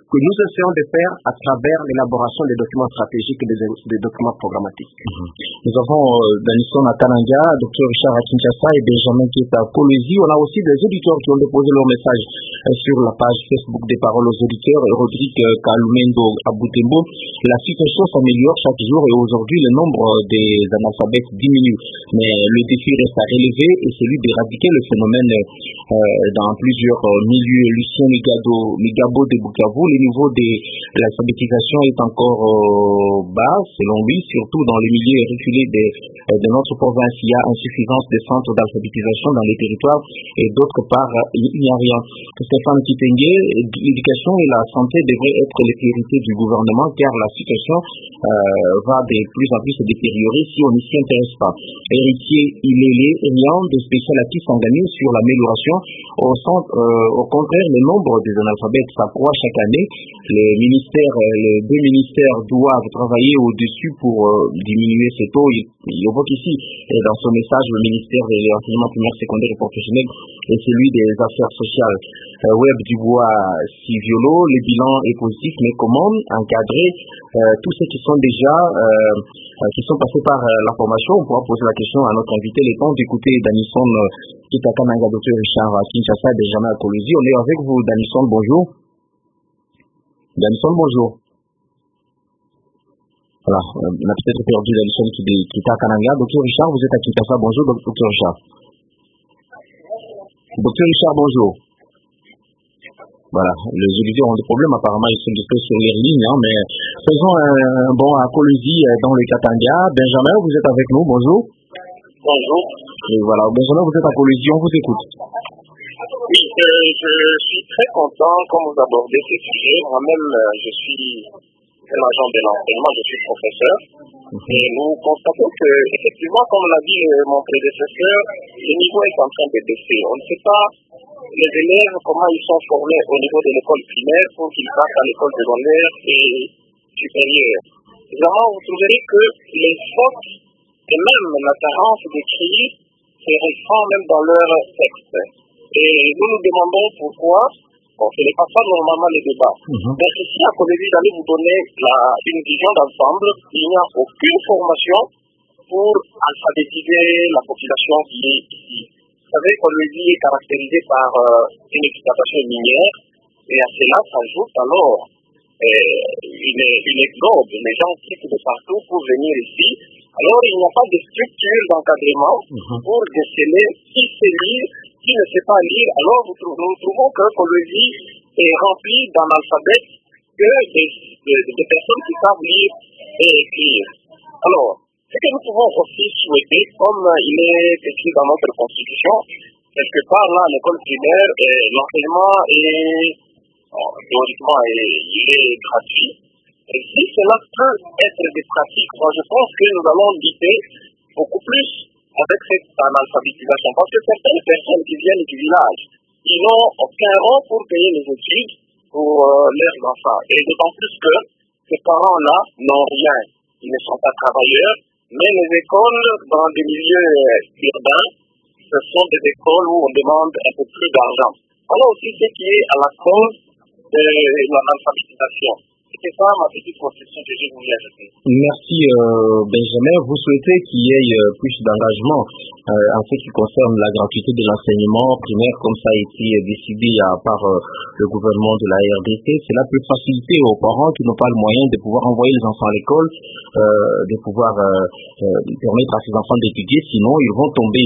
que nous essayons de faire à travers l'élaboration des documents stratégiques et des documents programmatiques. Nous avons Danison à Kananga, Dr Richard à Kinshasa et Benjamin qui est à Kolwezi. On a aussi des auditeurs qui ont déposé leur message sur la page Facebook des Paroles aux auditeurs. Rodrigue Kalumendo à Butembo. La situation s'améliore chaque jour et aujourd'hui le nombre des analphabètes diminue. Mais le défi reste à relever et celui d'éradiquer le phénomène dans plusieurs milieux. Lucien Migabo de Bukavu, le niveau de l'alphabétisation est encore bas selon lui, surtout dans les milieux reculés de notre province. Il y a insuffisance de centres d'alphabétisation dans les territoires et d'autre part il n'y a rien. Stéphane Kitenge, l'éducation et la santé devraient être les priorités du gouvernement car la situation va de plus en plus se détériorer si on ne s'y intéresse pas. Héritier Ilélé, rien de spécial acquis s'organise sur l'amélioration. Au contraire, le nombre des analphabètes s'accroît chaque année. Les deux ministères doivent travailler au-dessus pour diminuer ce taux. Il évoque ici, dans son message, le ministère de l'enseignement primaire, secondaire et professionnel et celui des affaires sociales. Web Dubois Siviolo, le bilan est positif, mais comment encadrer tous ceux qui sont déjà qui sont passés par la formation? On pourra poser la question à notre invité. Le temps d'écouter Danison qui est à Kananga, Dr Richard à Kinshasa et Benjamin à Kolwezi. On est avec vous, Danison, bonjour. Danison, bonjour. Voilà, on a peut-être perdu Danison qui est à Kananga. Dr Richard, vous êtes à Kinshasa. Bonjour, Dr Richard. Dr Richard, bonjour. Voilà, les auditeurs ont des problèmes, apparemment ils sont disposés sur les lignes, mais faisons un bond à Kolwezi dans le Katanga. Benjamin, vous êtes avec nous, bonjour. Bonjour. Et voilà, Benjamin, vous êtes à Kolwezi, on vous écoute. Oui, je suis très content quand vous abordez ce sujet. Moi-même, je suis un agent de l'enseignement, je suis professeur. Et nous constatons que, effectivement, comme l'a dit mon prédécesseur, le niveau est en train de baisser. On ne sait pas les élèves, comment ils sont formés au niveau de l'école primaire pour qu'ils passent à l'école secondaire et supérieure. Évidemment, vous trouverez que les fautes et même la tendance d'écrire se ressent même dans leur texte. Et nous nous demandons pourquoi. Bon, ce n'est pas ça normalement le débat. Mais ici, à Kolwezi, j'allais vous donner une vision d'ensemble. Il n'y a aucune formation pour alphabétiser la population qui est ici. Vous savez, Kolwezi est caractérisé par une exploitation minière et à cela s'ajoute alors une exode. Les gens quittent de partout pour venir ici. Alors, il n'y a pas de structure d'encadrement pour déceler qui sait lire, qui ne sait pas lire. Alors, nous trouvons que Kolwezi est rempli d'analphabètes que des personnes qui savent lire et écrire. Alors, ce que nous pouvons aussi souhaiter, comme il est écrit dans notre constitution, quelque part là, l'école primaire, l'enseignement est théoriquement il est gratuit. Et si cela peut être des pratiques, moi je pense que nous allons lutter beaucoup plus avec cette analphabétisation. Parce que certaines personnes qui viennent du village, ils n'ont aucun rang pour payer les études pour leurs enfants. Et d'autant plus que ces parents-là n'ont rien. Ils ne sont pas travailleurs, mais les écoles dans des milieux urbains, ce sont des écoles où on demande un peu plus d'argent. Alors aussi ce qui est à la cause de l'analphabétisation. C'est ça ma petite conception que je voulais ajouter. Merci Benjamin. Vous souhaitez qu'il y ait plus d'engagement en ce qui concerne la gratuité de l'enseignement primaire comme ça a été décidé par le gouvernement de la RDC. Cela peut faciliter aux parents qui n'ont pas le moyen de pouvoir envoyer les enfants à l'école, de pouvoir permettre à ces enfants d'étudier, sinon ils vont tomber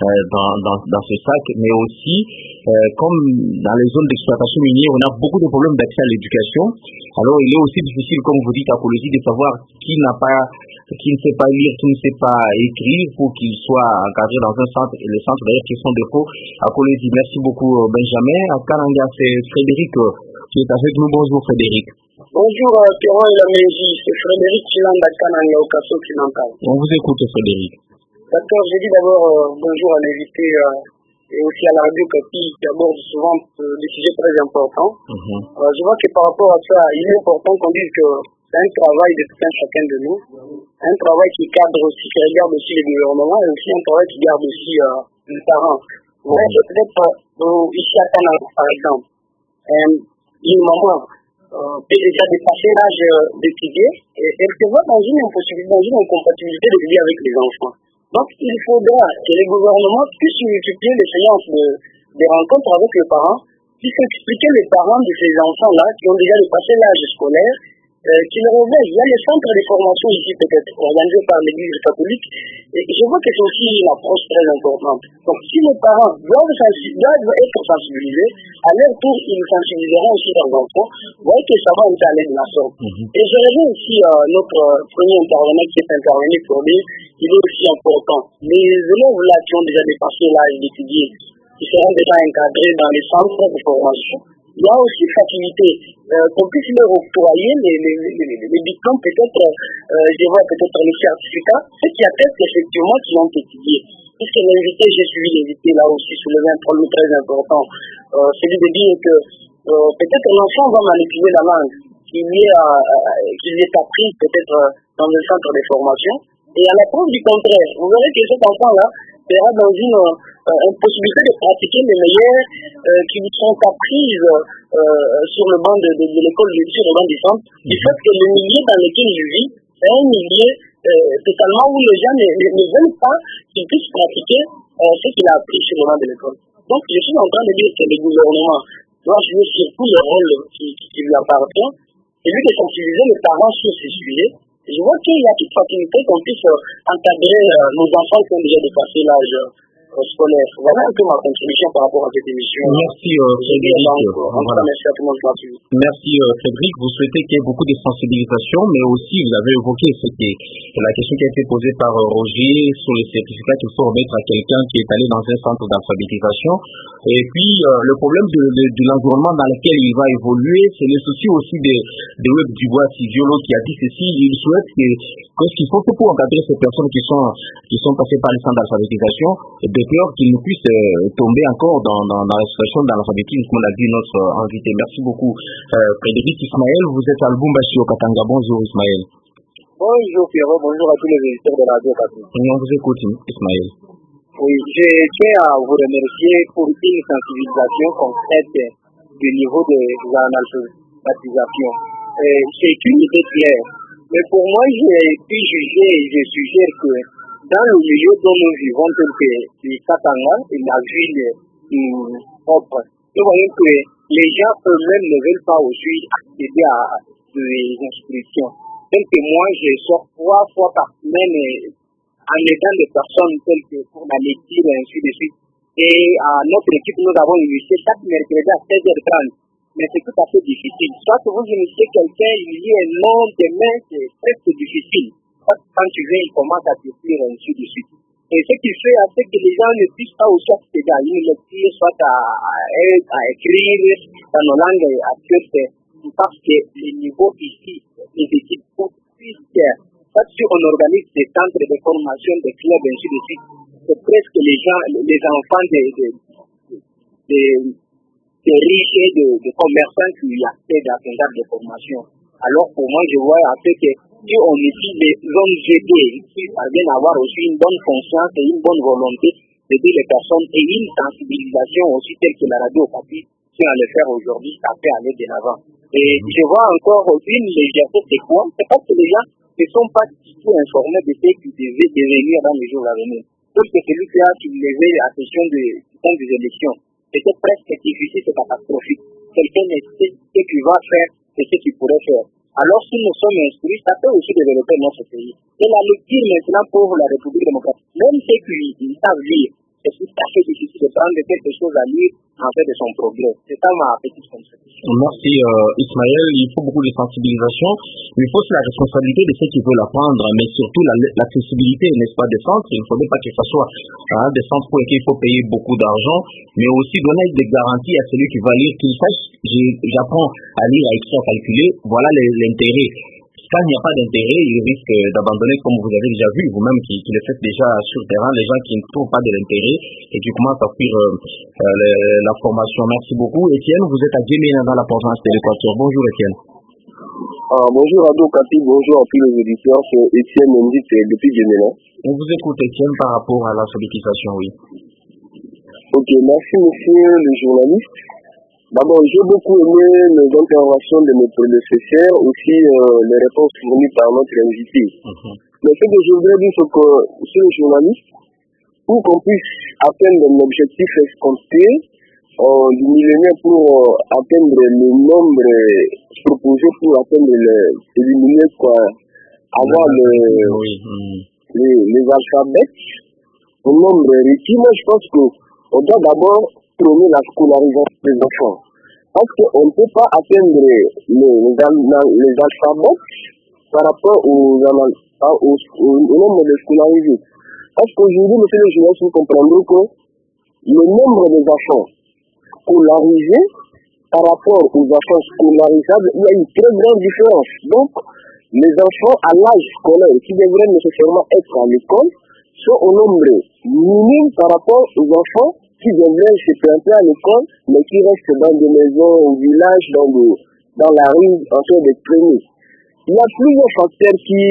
dans ce sac. Mais aussi, comme dans les zones d'exploitation minière, on a beaucoup de problèmes d'accès à l'éducation. Alors il est aussi difficile, comme vous dites à Kolwezi, de savoir qui ne sait pas lire, qui ne sait pas écrire pour qu'il soit encadré dans un centre. Et les centres d'ailleurs qui sont défauts à Kolwezi. Merci beaucoup Benjamin. À Kananga, c'est Frédéric qui est avec nous. Bonjour Frédéric. Bonjour Pierrot et la Méji, c'est Frédéric Chilanda Kananga au Kasso Occidental. On vous écoute Frédéric. D'accord, j'ai dit d'abord bonjour à l'invité et aussi à la radio Capi qui aborde souvent des sujets très importants. Je vois que par rapport à ça, il est important qu'on dise que c'est un travail de tout un chacun de nous, un travail qui cadre aussi, qui regarde aussi les gouvernements et aussi un travail qui garde aussi les parents. Peut-être ici à Canada, par exemple, une maman déjà dépassé l'âge d'étudier et elle se voit dans une impossibilité, dans une incompatibilité de vie avec les enfants. Donc il faudra que les gouvernements puissent multiplier les séances de rencontres avec les parents, puissent expliquer les parents de ces enfants-là qui ont déjà dépassé l'âge scolaire, qui le réveillent. Il y a les centres de formation ici peut-être organisés par l'Église catholique et je vois que c'est aussi une approche très importante. Donc si les parents doivent être sensibilisés, à leur tour ils sensibiliseront aussi leurs enfants. Vous voyez que ça va aussi aller de la sorte. Et je reviens aussi à notre premier intervenant qui est intervenu pour dire il est aussi important. Les élèves là qui ont déjà dépassé l'âge d'étudier, qui seront déjà encadrés dans les centres de formation, il y a aussi facilité qu'on puisse leur octroyer les diplômes, peut-être, je vois peut-être les certificats, ceux qui attestent effectivement qu'ils ont étudié. Puisque l'invité, j'ai suivi l'invité là aussi sur le 23 très important, celui de dire que peut-être l'enfant va manipuler la langue qu'il est appris peut-être dans un centre de formation. Et à la preuve du contraire, vous verrez que cet enfant-là sera dans une possibilité de pratiquer les meilleurs qui lui sont apprises sur le banc de l'école, sur le banc du centre, du fait que le milieu dans lequel il vit est un milieu totalement où les gens ne veulent pas qu'il puisse pratiquer ce qu'il a appris sur le banc de l'école. Donc je suis en train de dire que le gouvernement doit jouer surtout le rôle qui lui appartient, c'est lui de sensibiliser les parents sur ces sujets. Je vois qu'il y a toute facilité qu'on puisse encadrer nos enfants qui ont déjà dépassé l'âge scolaire. Voilà un peu ma contribution par rapport à cette émission. Merci Frédéric. Merci à tout le monde. Merci Frédéric. Vous souhaitez qu'il y ait beaucoup de sensibilisation, mais aussi vous avez évoqué la question qui a été posée par Roger sur les certificats qu'il faut remettre à quelqu'un qui est allé dans un centre d'alphabétisation. Et puis le problème de l'environnement dans lequel il va évoluer, c'est le souci aussi de Web Dubois Siviolo qui a dit ceci. Il souhaite qu'il faut tout pour encadrer ces personnes qui sont passées par les centres d'alphabétisation, de peur qu'ils ne puissent tomber encore dans la situation d'alphabétisme, comme l'a dit notre invité. Merci beaucoup Frédéric. Ismaël, vous êtes à Lubumbashi au Katanga. Bonjour Ismaël. Bonjour Pierrot, bonjour à tous les visiteurs de la radio Katanga. On vous écoute Ismaël. Oui, je tiens à vous remercier pour une sensibilisation concrète du niveau de l'alphabétisation. C'est une idée claire. Mais pour moi, j'ai pu juger et je suggère que dans le milieu dont nous vivons, tel que le Katanga et la ville propre, nous voyons que les gens eux-mêmes ne veulent pas aussi accéder à des inscriptions. Tel que moi, je sors 3 fois par semaine en aidant des personnes telles que pour la lecture et ainsi de suite. Et à notre équipe, nous avons initié chaque mercredi à 16h30. Mais c'est tout à fait difficile. Soit que vous initiez quelqu'un, il y a un nom de main, c'est presque difficile. Quand tu viens, il commence à t'écrire et ainsi de suite. Et ce qui fait c'est que les gens ne puissent pas aussi accéder à une lecture, soit à écrire dans nos langues actuelles, parce que les niveaux ici, les équipes puisque si on organise des centres de formation, des clubs, ainsi de suite, c'est presque les enfants des riches et de commerçants qui accèdent à ce genre de formation. Alors pour moi, je vois que si on utilise les zones GD, qui parviennent à avoir aussi une bonne conscience et une bonne volonté d'aider les personnes et une sensibilisation aussi telle que la radio Okapi, si on le fait aujourd'hui, ça peut aller de l'avant. Et je vois encore une légèreté de quoi, c'est parce que les gens ne sont pas du tout informés de ce qui devait devenir dans les jours à venir. Donc c'est celui qui a soulevé la question des élections. C'était presque difficile, c'est catastrophique. Quelqu'un ne sait ce qu'il va faire et ce qu'il pourrait faire. Alors si nous sommes instruits, ça peut aussi développer notre pays. Et la lecture maintenant pour la République démocratique, même ceux qui savent lire, c'est tout à fait difficile de prendre quelque chose à lire en fait de son progrès. C'est ça ma petite contribution. Merci Ismaël, il faut beaucoup de sensibilisation, mais il faut aussi la responsabilité de ceux qui veulent apprendre, mais surtout l'accessibilité, n'est-ce pas, des centres. Il ne faudrait pas que ce soit des centres pour lesquels il faut payer beaucoup d'argent, mais aussi donner des garanties à celui qui va lire, qu'il sache, j'apprends à lire, à écrire, à calculer, voilà l'intérêt. Quand il n'y a pas d'intérêt, il risque d'abandonner, comme vous avez déjà vu, vous-même qui le faites déjà sur le terrain, les gens qui ne trouvent pas de l'intérêt et qui commencent à fuir la formation. Merci beaucoup. Étienne, vous êtes à Djéména dans la province de l'Équateur. Bonjour Étienne. Bonjour Radio Okapi, bonjour à tous les auditeurs, c'est Étienne Mendit depuis Djéména. On vous écoute Étienne par rapport à l'alphabétisation, oui. Ok, merci monsieur le journaliste. D'abord, j'ai beaucoup aimé les interventions de mes prédécesseurs, aussi les réponses fournies par notre invité. Mais ce que je voudrais dire, c'est que sur les journalistes, pour qu'on puisse atteindre l'objectif escompté du millénaire pour atteindre le nombre proposé pour atteindre éliminer avoir les alphabets au nombre requis. Moi, je pense qu'on doit d'abord prôner la scolarisation des enfants. Parce qu'on ne peut pas atteindre les alphabets par rapport au nombre de scolarisés. Parce qu'aujourd'hui, monsieur le journaliste, vous comprendrez que le nombre des enfants scolarisés par rapport aux enfants scolarisables, il y a une très grande différence. Donc, les enfants à l'âge scolaire qui devraient nécessairement être à l'école sont au nombre minime par rapport aux enfants qui devraient se planter à l'école, mais qui restent dans des maisons, au village, dans la rue, en train de traîner. Il y a plusieurs facteurs qui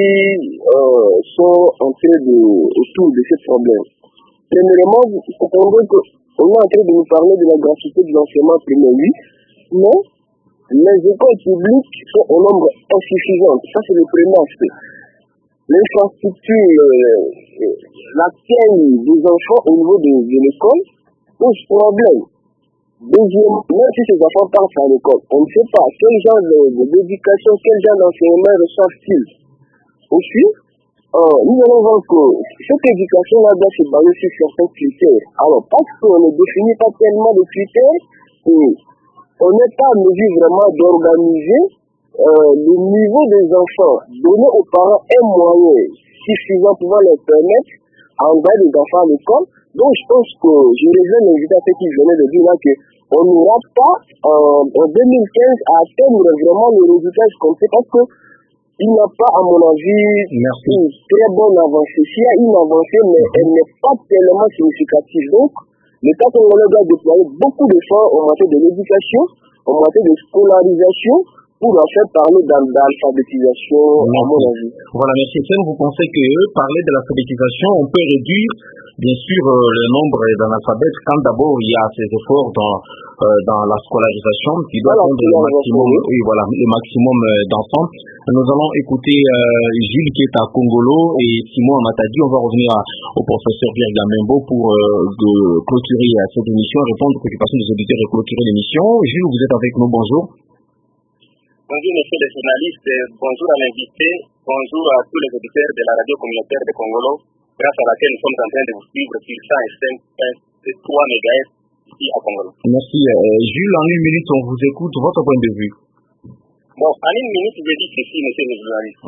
sont en train autour de ce problème. Premièrement, vous comprendrez qu'on est en train de nous parler de la gratuité de l'enseignement primaire, oui, mais les écoles publiques sont au nombre insuffisant. Ça, c'est le premier aspect. L'infrastructure, l'accueil des enfants au niveau de l'école pose problème. Deuxièmement, même si ces enfants partent à l'école, on ne sait pas quel genre d'éducation, quel genre d'enseignement reçoivent-ils. Aussi, nous allons voir que cette éducation-là doit se baser sur certains critères. Alors, parce qu'on ne définit pas tellement de critères, et on n'est pas en mesure vraiment d'organiser le niveau des enfants, donner aux parents un moyen suffisant pour leur permettre d'envoyer les enfants à l'école. Donc, je pense que je reviens l'inviter à ce qu'il venait de dire là qu'on n'aura pas en 2015 à atteindre vraiment les résultats escomptés parce que il n'y a pas, à mon avis, une très bonne avancée. S'il y a une avancée, mais elle n'est pas tellement significative. Donc, l'État congolais doit déployer beaucoup d'efforts en matière de l'éducation, en matière de scolarisation, pour en fait parler d'alphabétisation, à mon avis. Voilà, merci. Vous pensez que parler de l'alphabétisation, on peut réduire, bien sûr, le nombre d'analphabètes quand d'abord il y a ces efforts dans la scolarisation qui doit prendre le maximum, le maximum d'enfants. Nous allons écouter Gilles qui est à Congolo et Simon Matadi. On va revenir au professeur Pierre Gamembo pour clôturer cette émission, répondre aux préoccupations des auditeurs et clôturer l'émission. Gilles, vous êtes avec nous, bonjour. Bonjour, monsieur le journaliste, bonjour à l'invité, bonjour à tous les auditeurs de la radio communautaire de Congolo, grâce à laquelle nous sommes en train de vous suivre sur 105.3 MHz ici à Congolo. Merci. Jules, en une minute, on vous écoute, votre point de vue. Bon, en une minute, je dis ceci, monsieur le journaliste.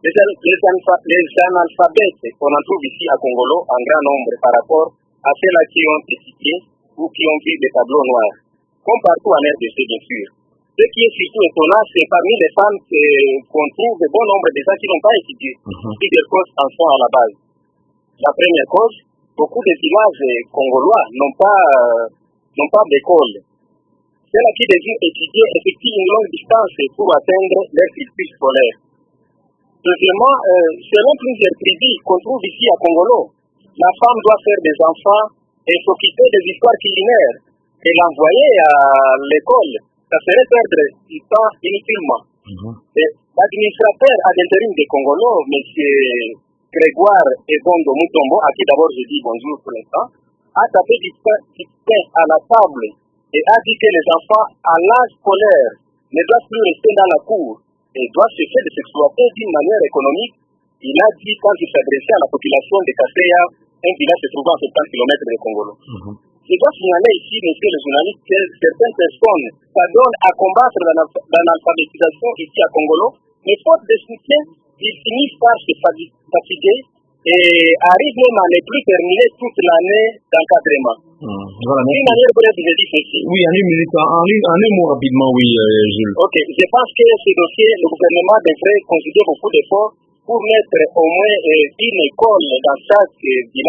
Les analphabètes qu'on en trouve ici à Congolo en grand nombre par rapport à ceux-là qui ont étudié ou qui ont vu des tableaux noirs, comme partout en RDC, bien sûr. Ce qui est surtout étonnant, c'est parmi les femmes qu'on trouve un bon nombre de gens qui n'ont pas étudié. Plusieurs causes en sont à la base. La première cause, beaucoup de villages congolois n'ont pas d'école. Ceux-là qui désirent étudier effectuent une longue distance pour atteindre leur culture scolaire. Deuxièmement, selon plusieurs tribus qu'on trouve ici à Congolo, la femme doit faire des enfants et s'occuper des histoires culinaires et l'envoyer à l'école. Ça serait perdre du temps inutilement. L'administrateur à l'intérim de Congolo, M. Grégoire Evondo Mutombo, à qui d'abord je dis bonjour pour l'instant, a tapé du pain à la table et a dit que les enfants à l'âge scolaire ne doivent plus rester dans la cour et doivent se faire de s'exploiter d'une manière économique. Il a dit quand il s'adressait à la population de Kasseya, un village se trouvant à 70 km de Congolo. Je dois signaler ici, monsieur le journaliste, que certaines personnes s'adonnent à combattre l'analphabétisation ici à Congolo, mais faute de soutien, ils finissent par se fatiguer et arrivent même à ne plus terminer toute l'année d'encadrement. Voilà, d'une manière brève, je dis ceci. Oui, en une minute, en un mot rapidement, oui, Jules. Ok, je pense que ce dossier, le gouvernement devrait considérer beaucoup d'efforts pour mettre au moins une école dans chaque village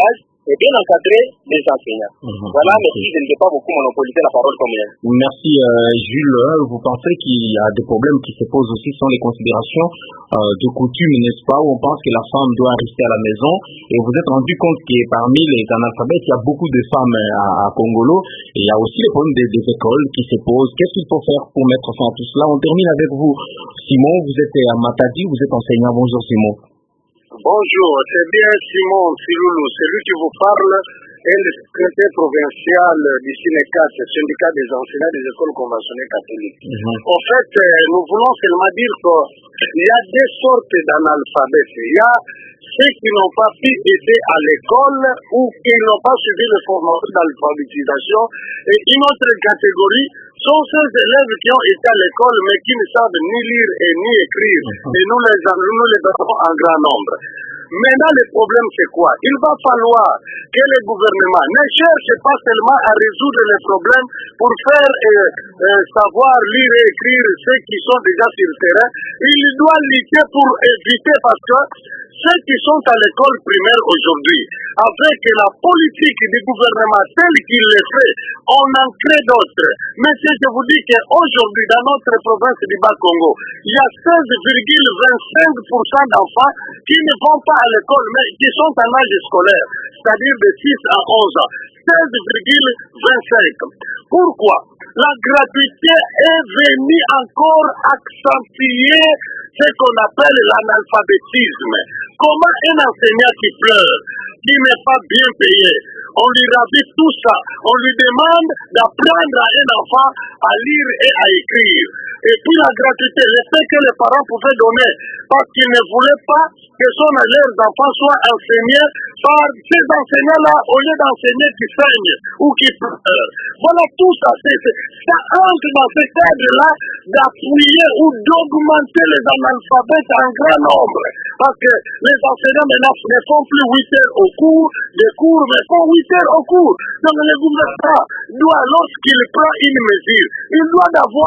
et bien encadrer les enseignants. Voilà, merci, je ne vais pas beaucoup monopoliser la parole comme elle. Merci Jules. Vous pensez qu'il y a des problèmes qui se posent aussi sans les considérations de coutume, n'est-ce pas, où on pense que la femme doit rester à la maison, et vous êtes rendu compte que parmi les analphabètes, il y a beaucoup de femmes à Congolo, et il y a aussi les problèmes des écoles qui se posent. Qu'est-ce qu'il faut faire pour mettre fin à tout cela? On termine avec vous, Simon. Vous êtes à Matadi, vous êtes enseignant. Bonjour Simon. Bonjour, c'est bien Simon Siloulou, celui qui vous parle est le secrétaire provincial du SYNECAT, le syndicat des enseignants des écoles conventionnelles catholiques. En fait, nous voulons seulement dire qu'il y a deux sortes d'analphabètes. Il y a ceux qui n'ont pas pu aider à l'école ou qui n'ont pas suivi le formation d'alphabétisation, et une autre catégorie sont ces élèves qui ont été à l'école mais qui ne savent ni lire et ni écrire, et nous les avons en grand nombre. Maintenant, le problème, c'est quoi? Il va falloir que les gouvernements ne cherchent pas seulement à résoudre les problèmes pour faire savoir lire et écrire ceux qui sont déjà sur le terrain. Ils doivent lutter pour éviter, parce que ceux qui sont à l'école primaire aujourd'hui, avec la politique du gouvernement telle qu'il le fait, on en crée d'autres. Mais si je vous dis qu'aujourd'hui, dans notre province du Bas-Congo, il y a 16,25% d'enfants qui ne vont pas à l'école, mais qui sont en âge scolaire, c'est-à-dire de 6 à 11 ans. 16,25. Pourquoi? La gratuité est venue encore accentuer ce qu'on appelle l'analphabétisme. Comment un enseignant qui pleure, qui n'est pas bien payé, on lui ravit tout ça, on lui demande d'apprendre à un enfant à lire et à écrire. Et puis la gratuité, le fait que les parents pouvaient donner, parce qu'ils ne voulaient pas que leurs enfants soient enseignés par ces enseignants-là, au lieu d'enseigner qui saignent ou qui pleurent. Voilà, tout ça, ça entre dans ce cadre-là d'appuyer ou d'augmenter les analphabètes en grand nombre. Parce que les enseignants maintenant ne font plus 8 heures au cours, des cours, mais font 8 heures au cours. Donc le gouvernement doit, lorsqu'il prend une mesure, il doit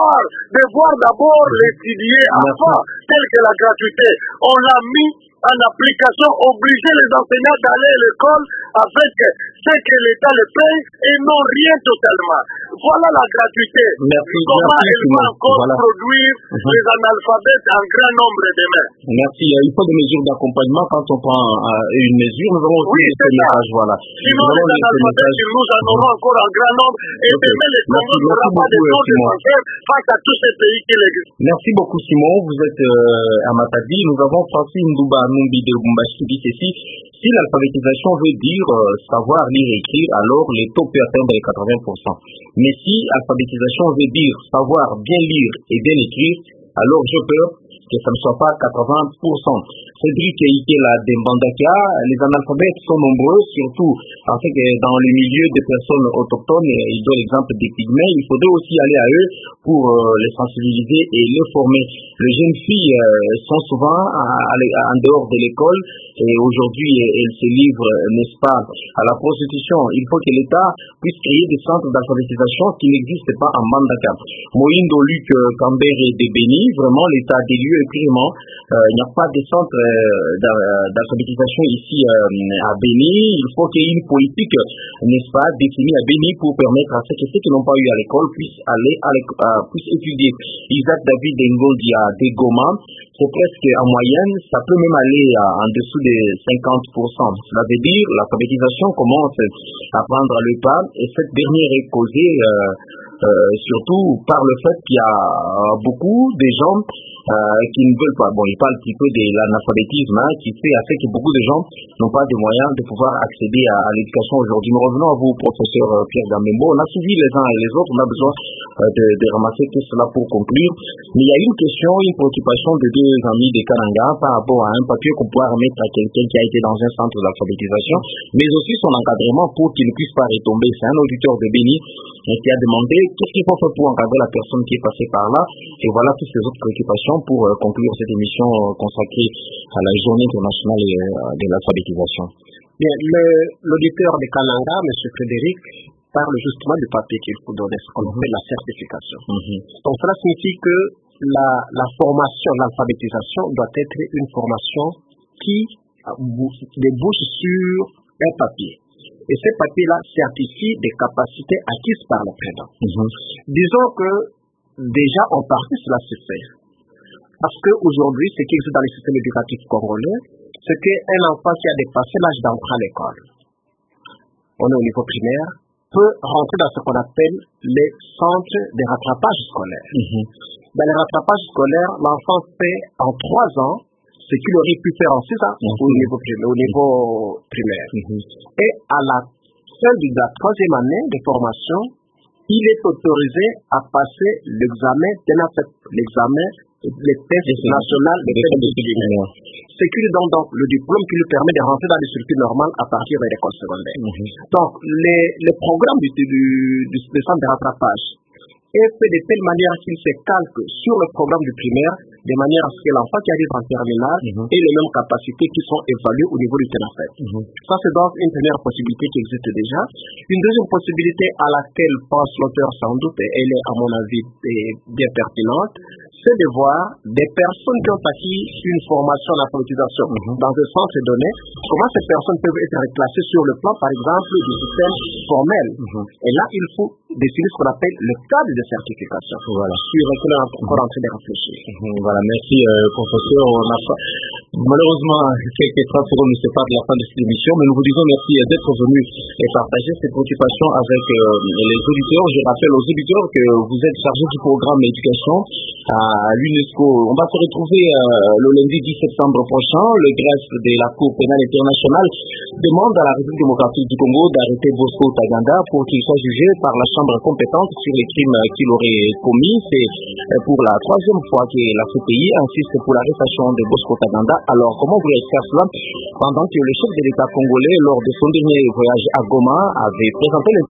devoir d'abord l'étudier avant, telle que la gratuité. On l'a mis en application, obliger les enseignants d'aller à l'école avec ce que l'État le paye et non rien totalement. Voilà la gratuité. Comment elle va encore produire les analphabètes en grand nombre demain. Merci. Il faut des mesures d'accompagnement quand on prend une mesure. Nous avons aussi des messages. Voilà. Sinon, les analphabètes, nous en aurons encore un grand nombre et demain, les Congos n'auront pas de taux de cancer face à tous ces pays qui l'existent. Merci beaucoup, Simon. Vous êtes à Matadi. Nous avons Francine Ndouba Numbi de Bumbashi qui dit ceci. Si l'alphabétisation veut dire savoir lire et écrire, alors les taux peuvent atteindre les 80%. Mais si l'alphabétisation veut dire savoir bien lire et bien écrire, alors j'ai peur que ça ne soit pas 80%. Cédric Ikela de Mbandaka, les analphabètes sont nombreux, surtout en fait dans les milieux des personnes autochtones, ils donnent l'exemple des pygmées, il faudrait aussi aller à eux pour les sensibiliser et les former. Les jeunes filles sont souvent en dehors de l'école et aujourd'hui elles se livrent, n'est-ce pas, à la prostitution. Il faut que l'État puisse créer des centres d'alphabétisation qui n'existent pas en Mbandaka. Moïndo Luc Cambere de Béni, vraiment l'État des lieux et clairement, il n'y a pas de centre d'alphabétisation ici à Béni. Il faut qu'il y ait une politique, n'est-ce pas, définie à Béni pour permettre à ceux qui n'ont pas eu à l'école puissent aller puissent étudier. Isaac David Ngondi à Degoma, c'est presque en moyenne, ça peut même aller en dessous de 50%. Cela veut dire l'alphabétisation commence à prendre le pas et cette dernière est causée surtout par le fait qu'il y a beaucoup de gens qui ne veulent pas. Bon, il parle un petit peu de l'analphabétisme qui fait que beaucoup de gens n'ont pas de moyens de pouvoir accéder à l'éducation aujourd'hui. Nous revenons à vous, professeur Pierre Gamembo. On a suivi les uns et les autres, on a besoin de ramasser tout cela pour conclure. Mais il y a une question, une préoccupation de deux amis de Kananga par rapport à un papier qu'on pourrait remettre à quelqu'un qui a été dans un centre d'alphabétisation, mais aussi son encadrement pour qu'il ne puisse pas retomber. C'est un auditeur de Béni qui a demandé qu'est-ce qu'il faut faire pour encadrer la personne qui est passée par là. Et voilà toutes ces autres préoccupations pour conclure cette émission consacrée à la journée internationale de l'alphabétisation. Bien, l'auditeur de Kananga, M. Frédéric, parle justement du papier qu'il faut donner, ce qu'on appelle la certification. Donc cela signifie que la formation, l'alphabétisation doit être une formation qui débouche sur un papier. Et ces papiers-là certifient des capacités acquises par l'apprenant. Disons que déjà en partie cela se fait. Parce qu'aujourd'hui, ce qui existe dans le système éducatif congolais, c'est qu'un enfant qui a dépassé l'âge d'entrer à l'école, on est au niveau primaire, peut rentrer dans ce qu'on appelle les centres de rattrapage scolaire. Dans les rattrapages scolaires, l'enfant fait en 3 ans ce qu'il aurait pu faire en 6 ans au niveau primaire. Et à la fin de la 3e année de formation, il est autorisé à passer l'examen, les tests nationaux, les tests disciplinaires. Ce qui lui donne donc le diplôme qui lui permet de rentrer dans le circuit normal à partir de l'école secondaire. Donc, le programme du centre de rattrapage est fait de telle manière qu'il se calque sur le programme du primaire, de manière à ce que l'enfant qui arrive en terminale ait les mêmes capacités qui sont évaluées au niveau du TENAFED. Ça, c'est donc une première possibilité qui existe déjà. Une deuxième possibilité à laquelle pense l'auteur sans doute, et elle est à mon avis bien pertinente, c'est de voir des personnes qui ont acquis une formation en alphabétisation dans un centre donné, comment ces personnes peuvent être classées sur le plan, par exemple, du système formel. Et là, il faut définir ce qu'on appelle le cadre de certification. Voilà. Sur lequel on est encore en train de réfléchir. Voilà, merci professeur. On a pas... Malheureusement, quelques 30 secondes ne séparent de la fin de cette émission, mais nous vous disons merci d'être venus et partager ces préoccupations avec les auditeurs. Je rappelle aux auditeurs que vous êtes chargé du programme éducation à l'UNESCO. On va se retrouver le lundi 10 septembre prochain. Le greffe de la Cour pénale internationale demande à la République démocratique du Congo d'arrêter Bosco Ntaganda pour qu'il soit jugé par la chambre compétente sur les crimes qu'il aurait commis. C'est pour la 3e fois que la CPI insiste pour l'arrestation de Bosco Ntaganda. Alors, comment vous voulez faire cela pendant que le chef de l'État congolais, lors de son dernier voyage à Goma, avait présenté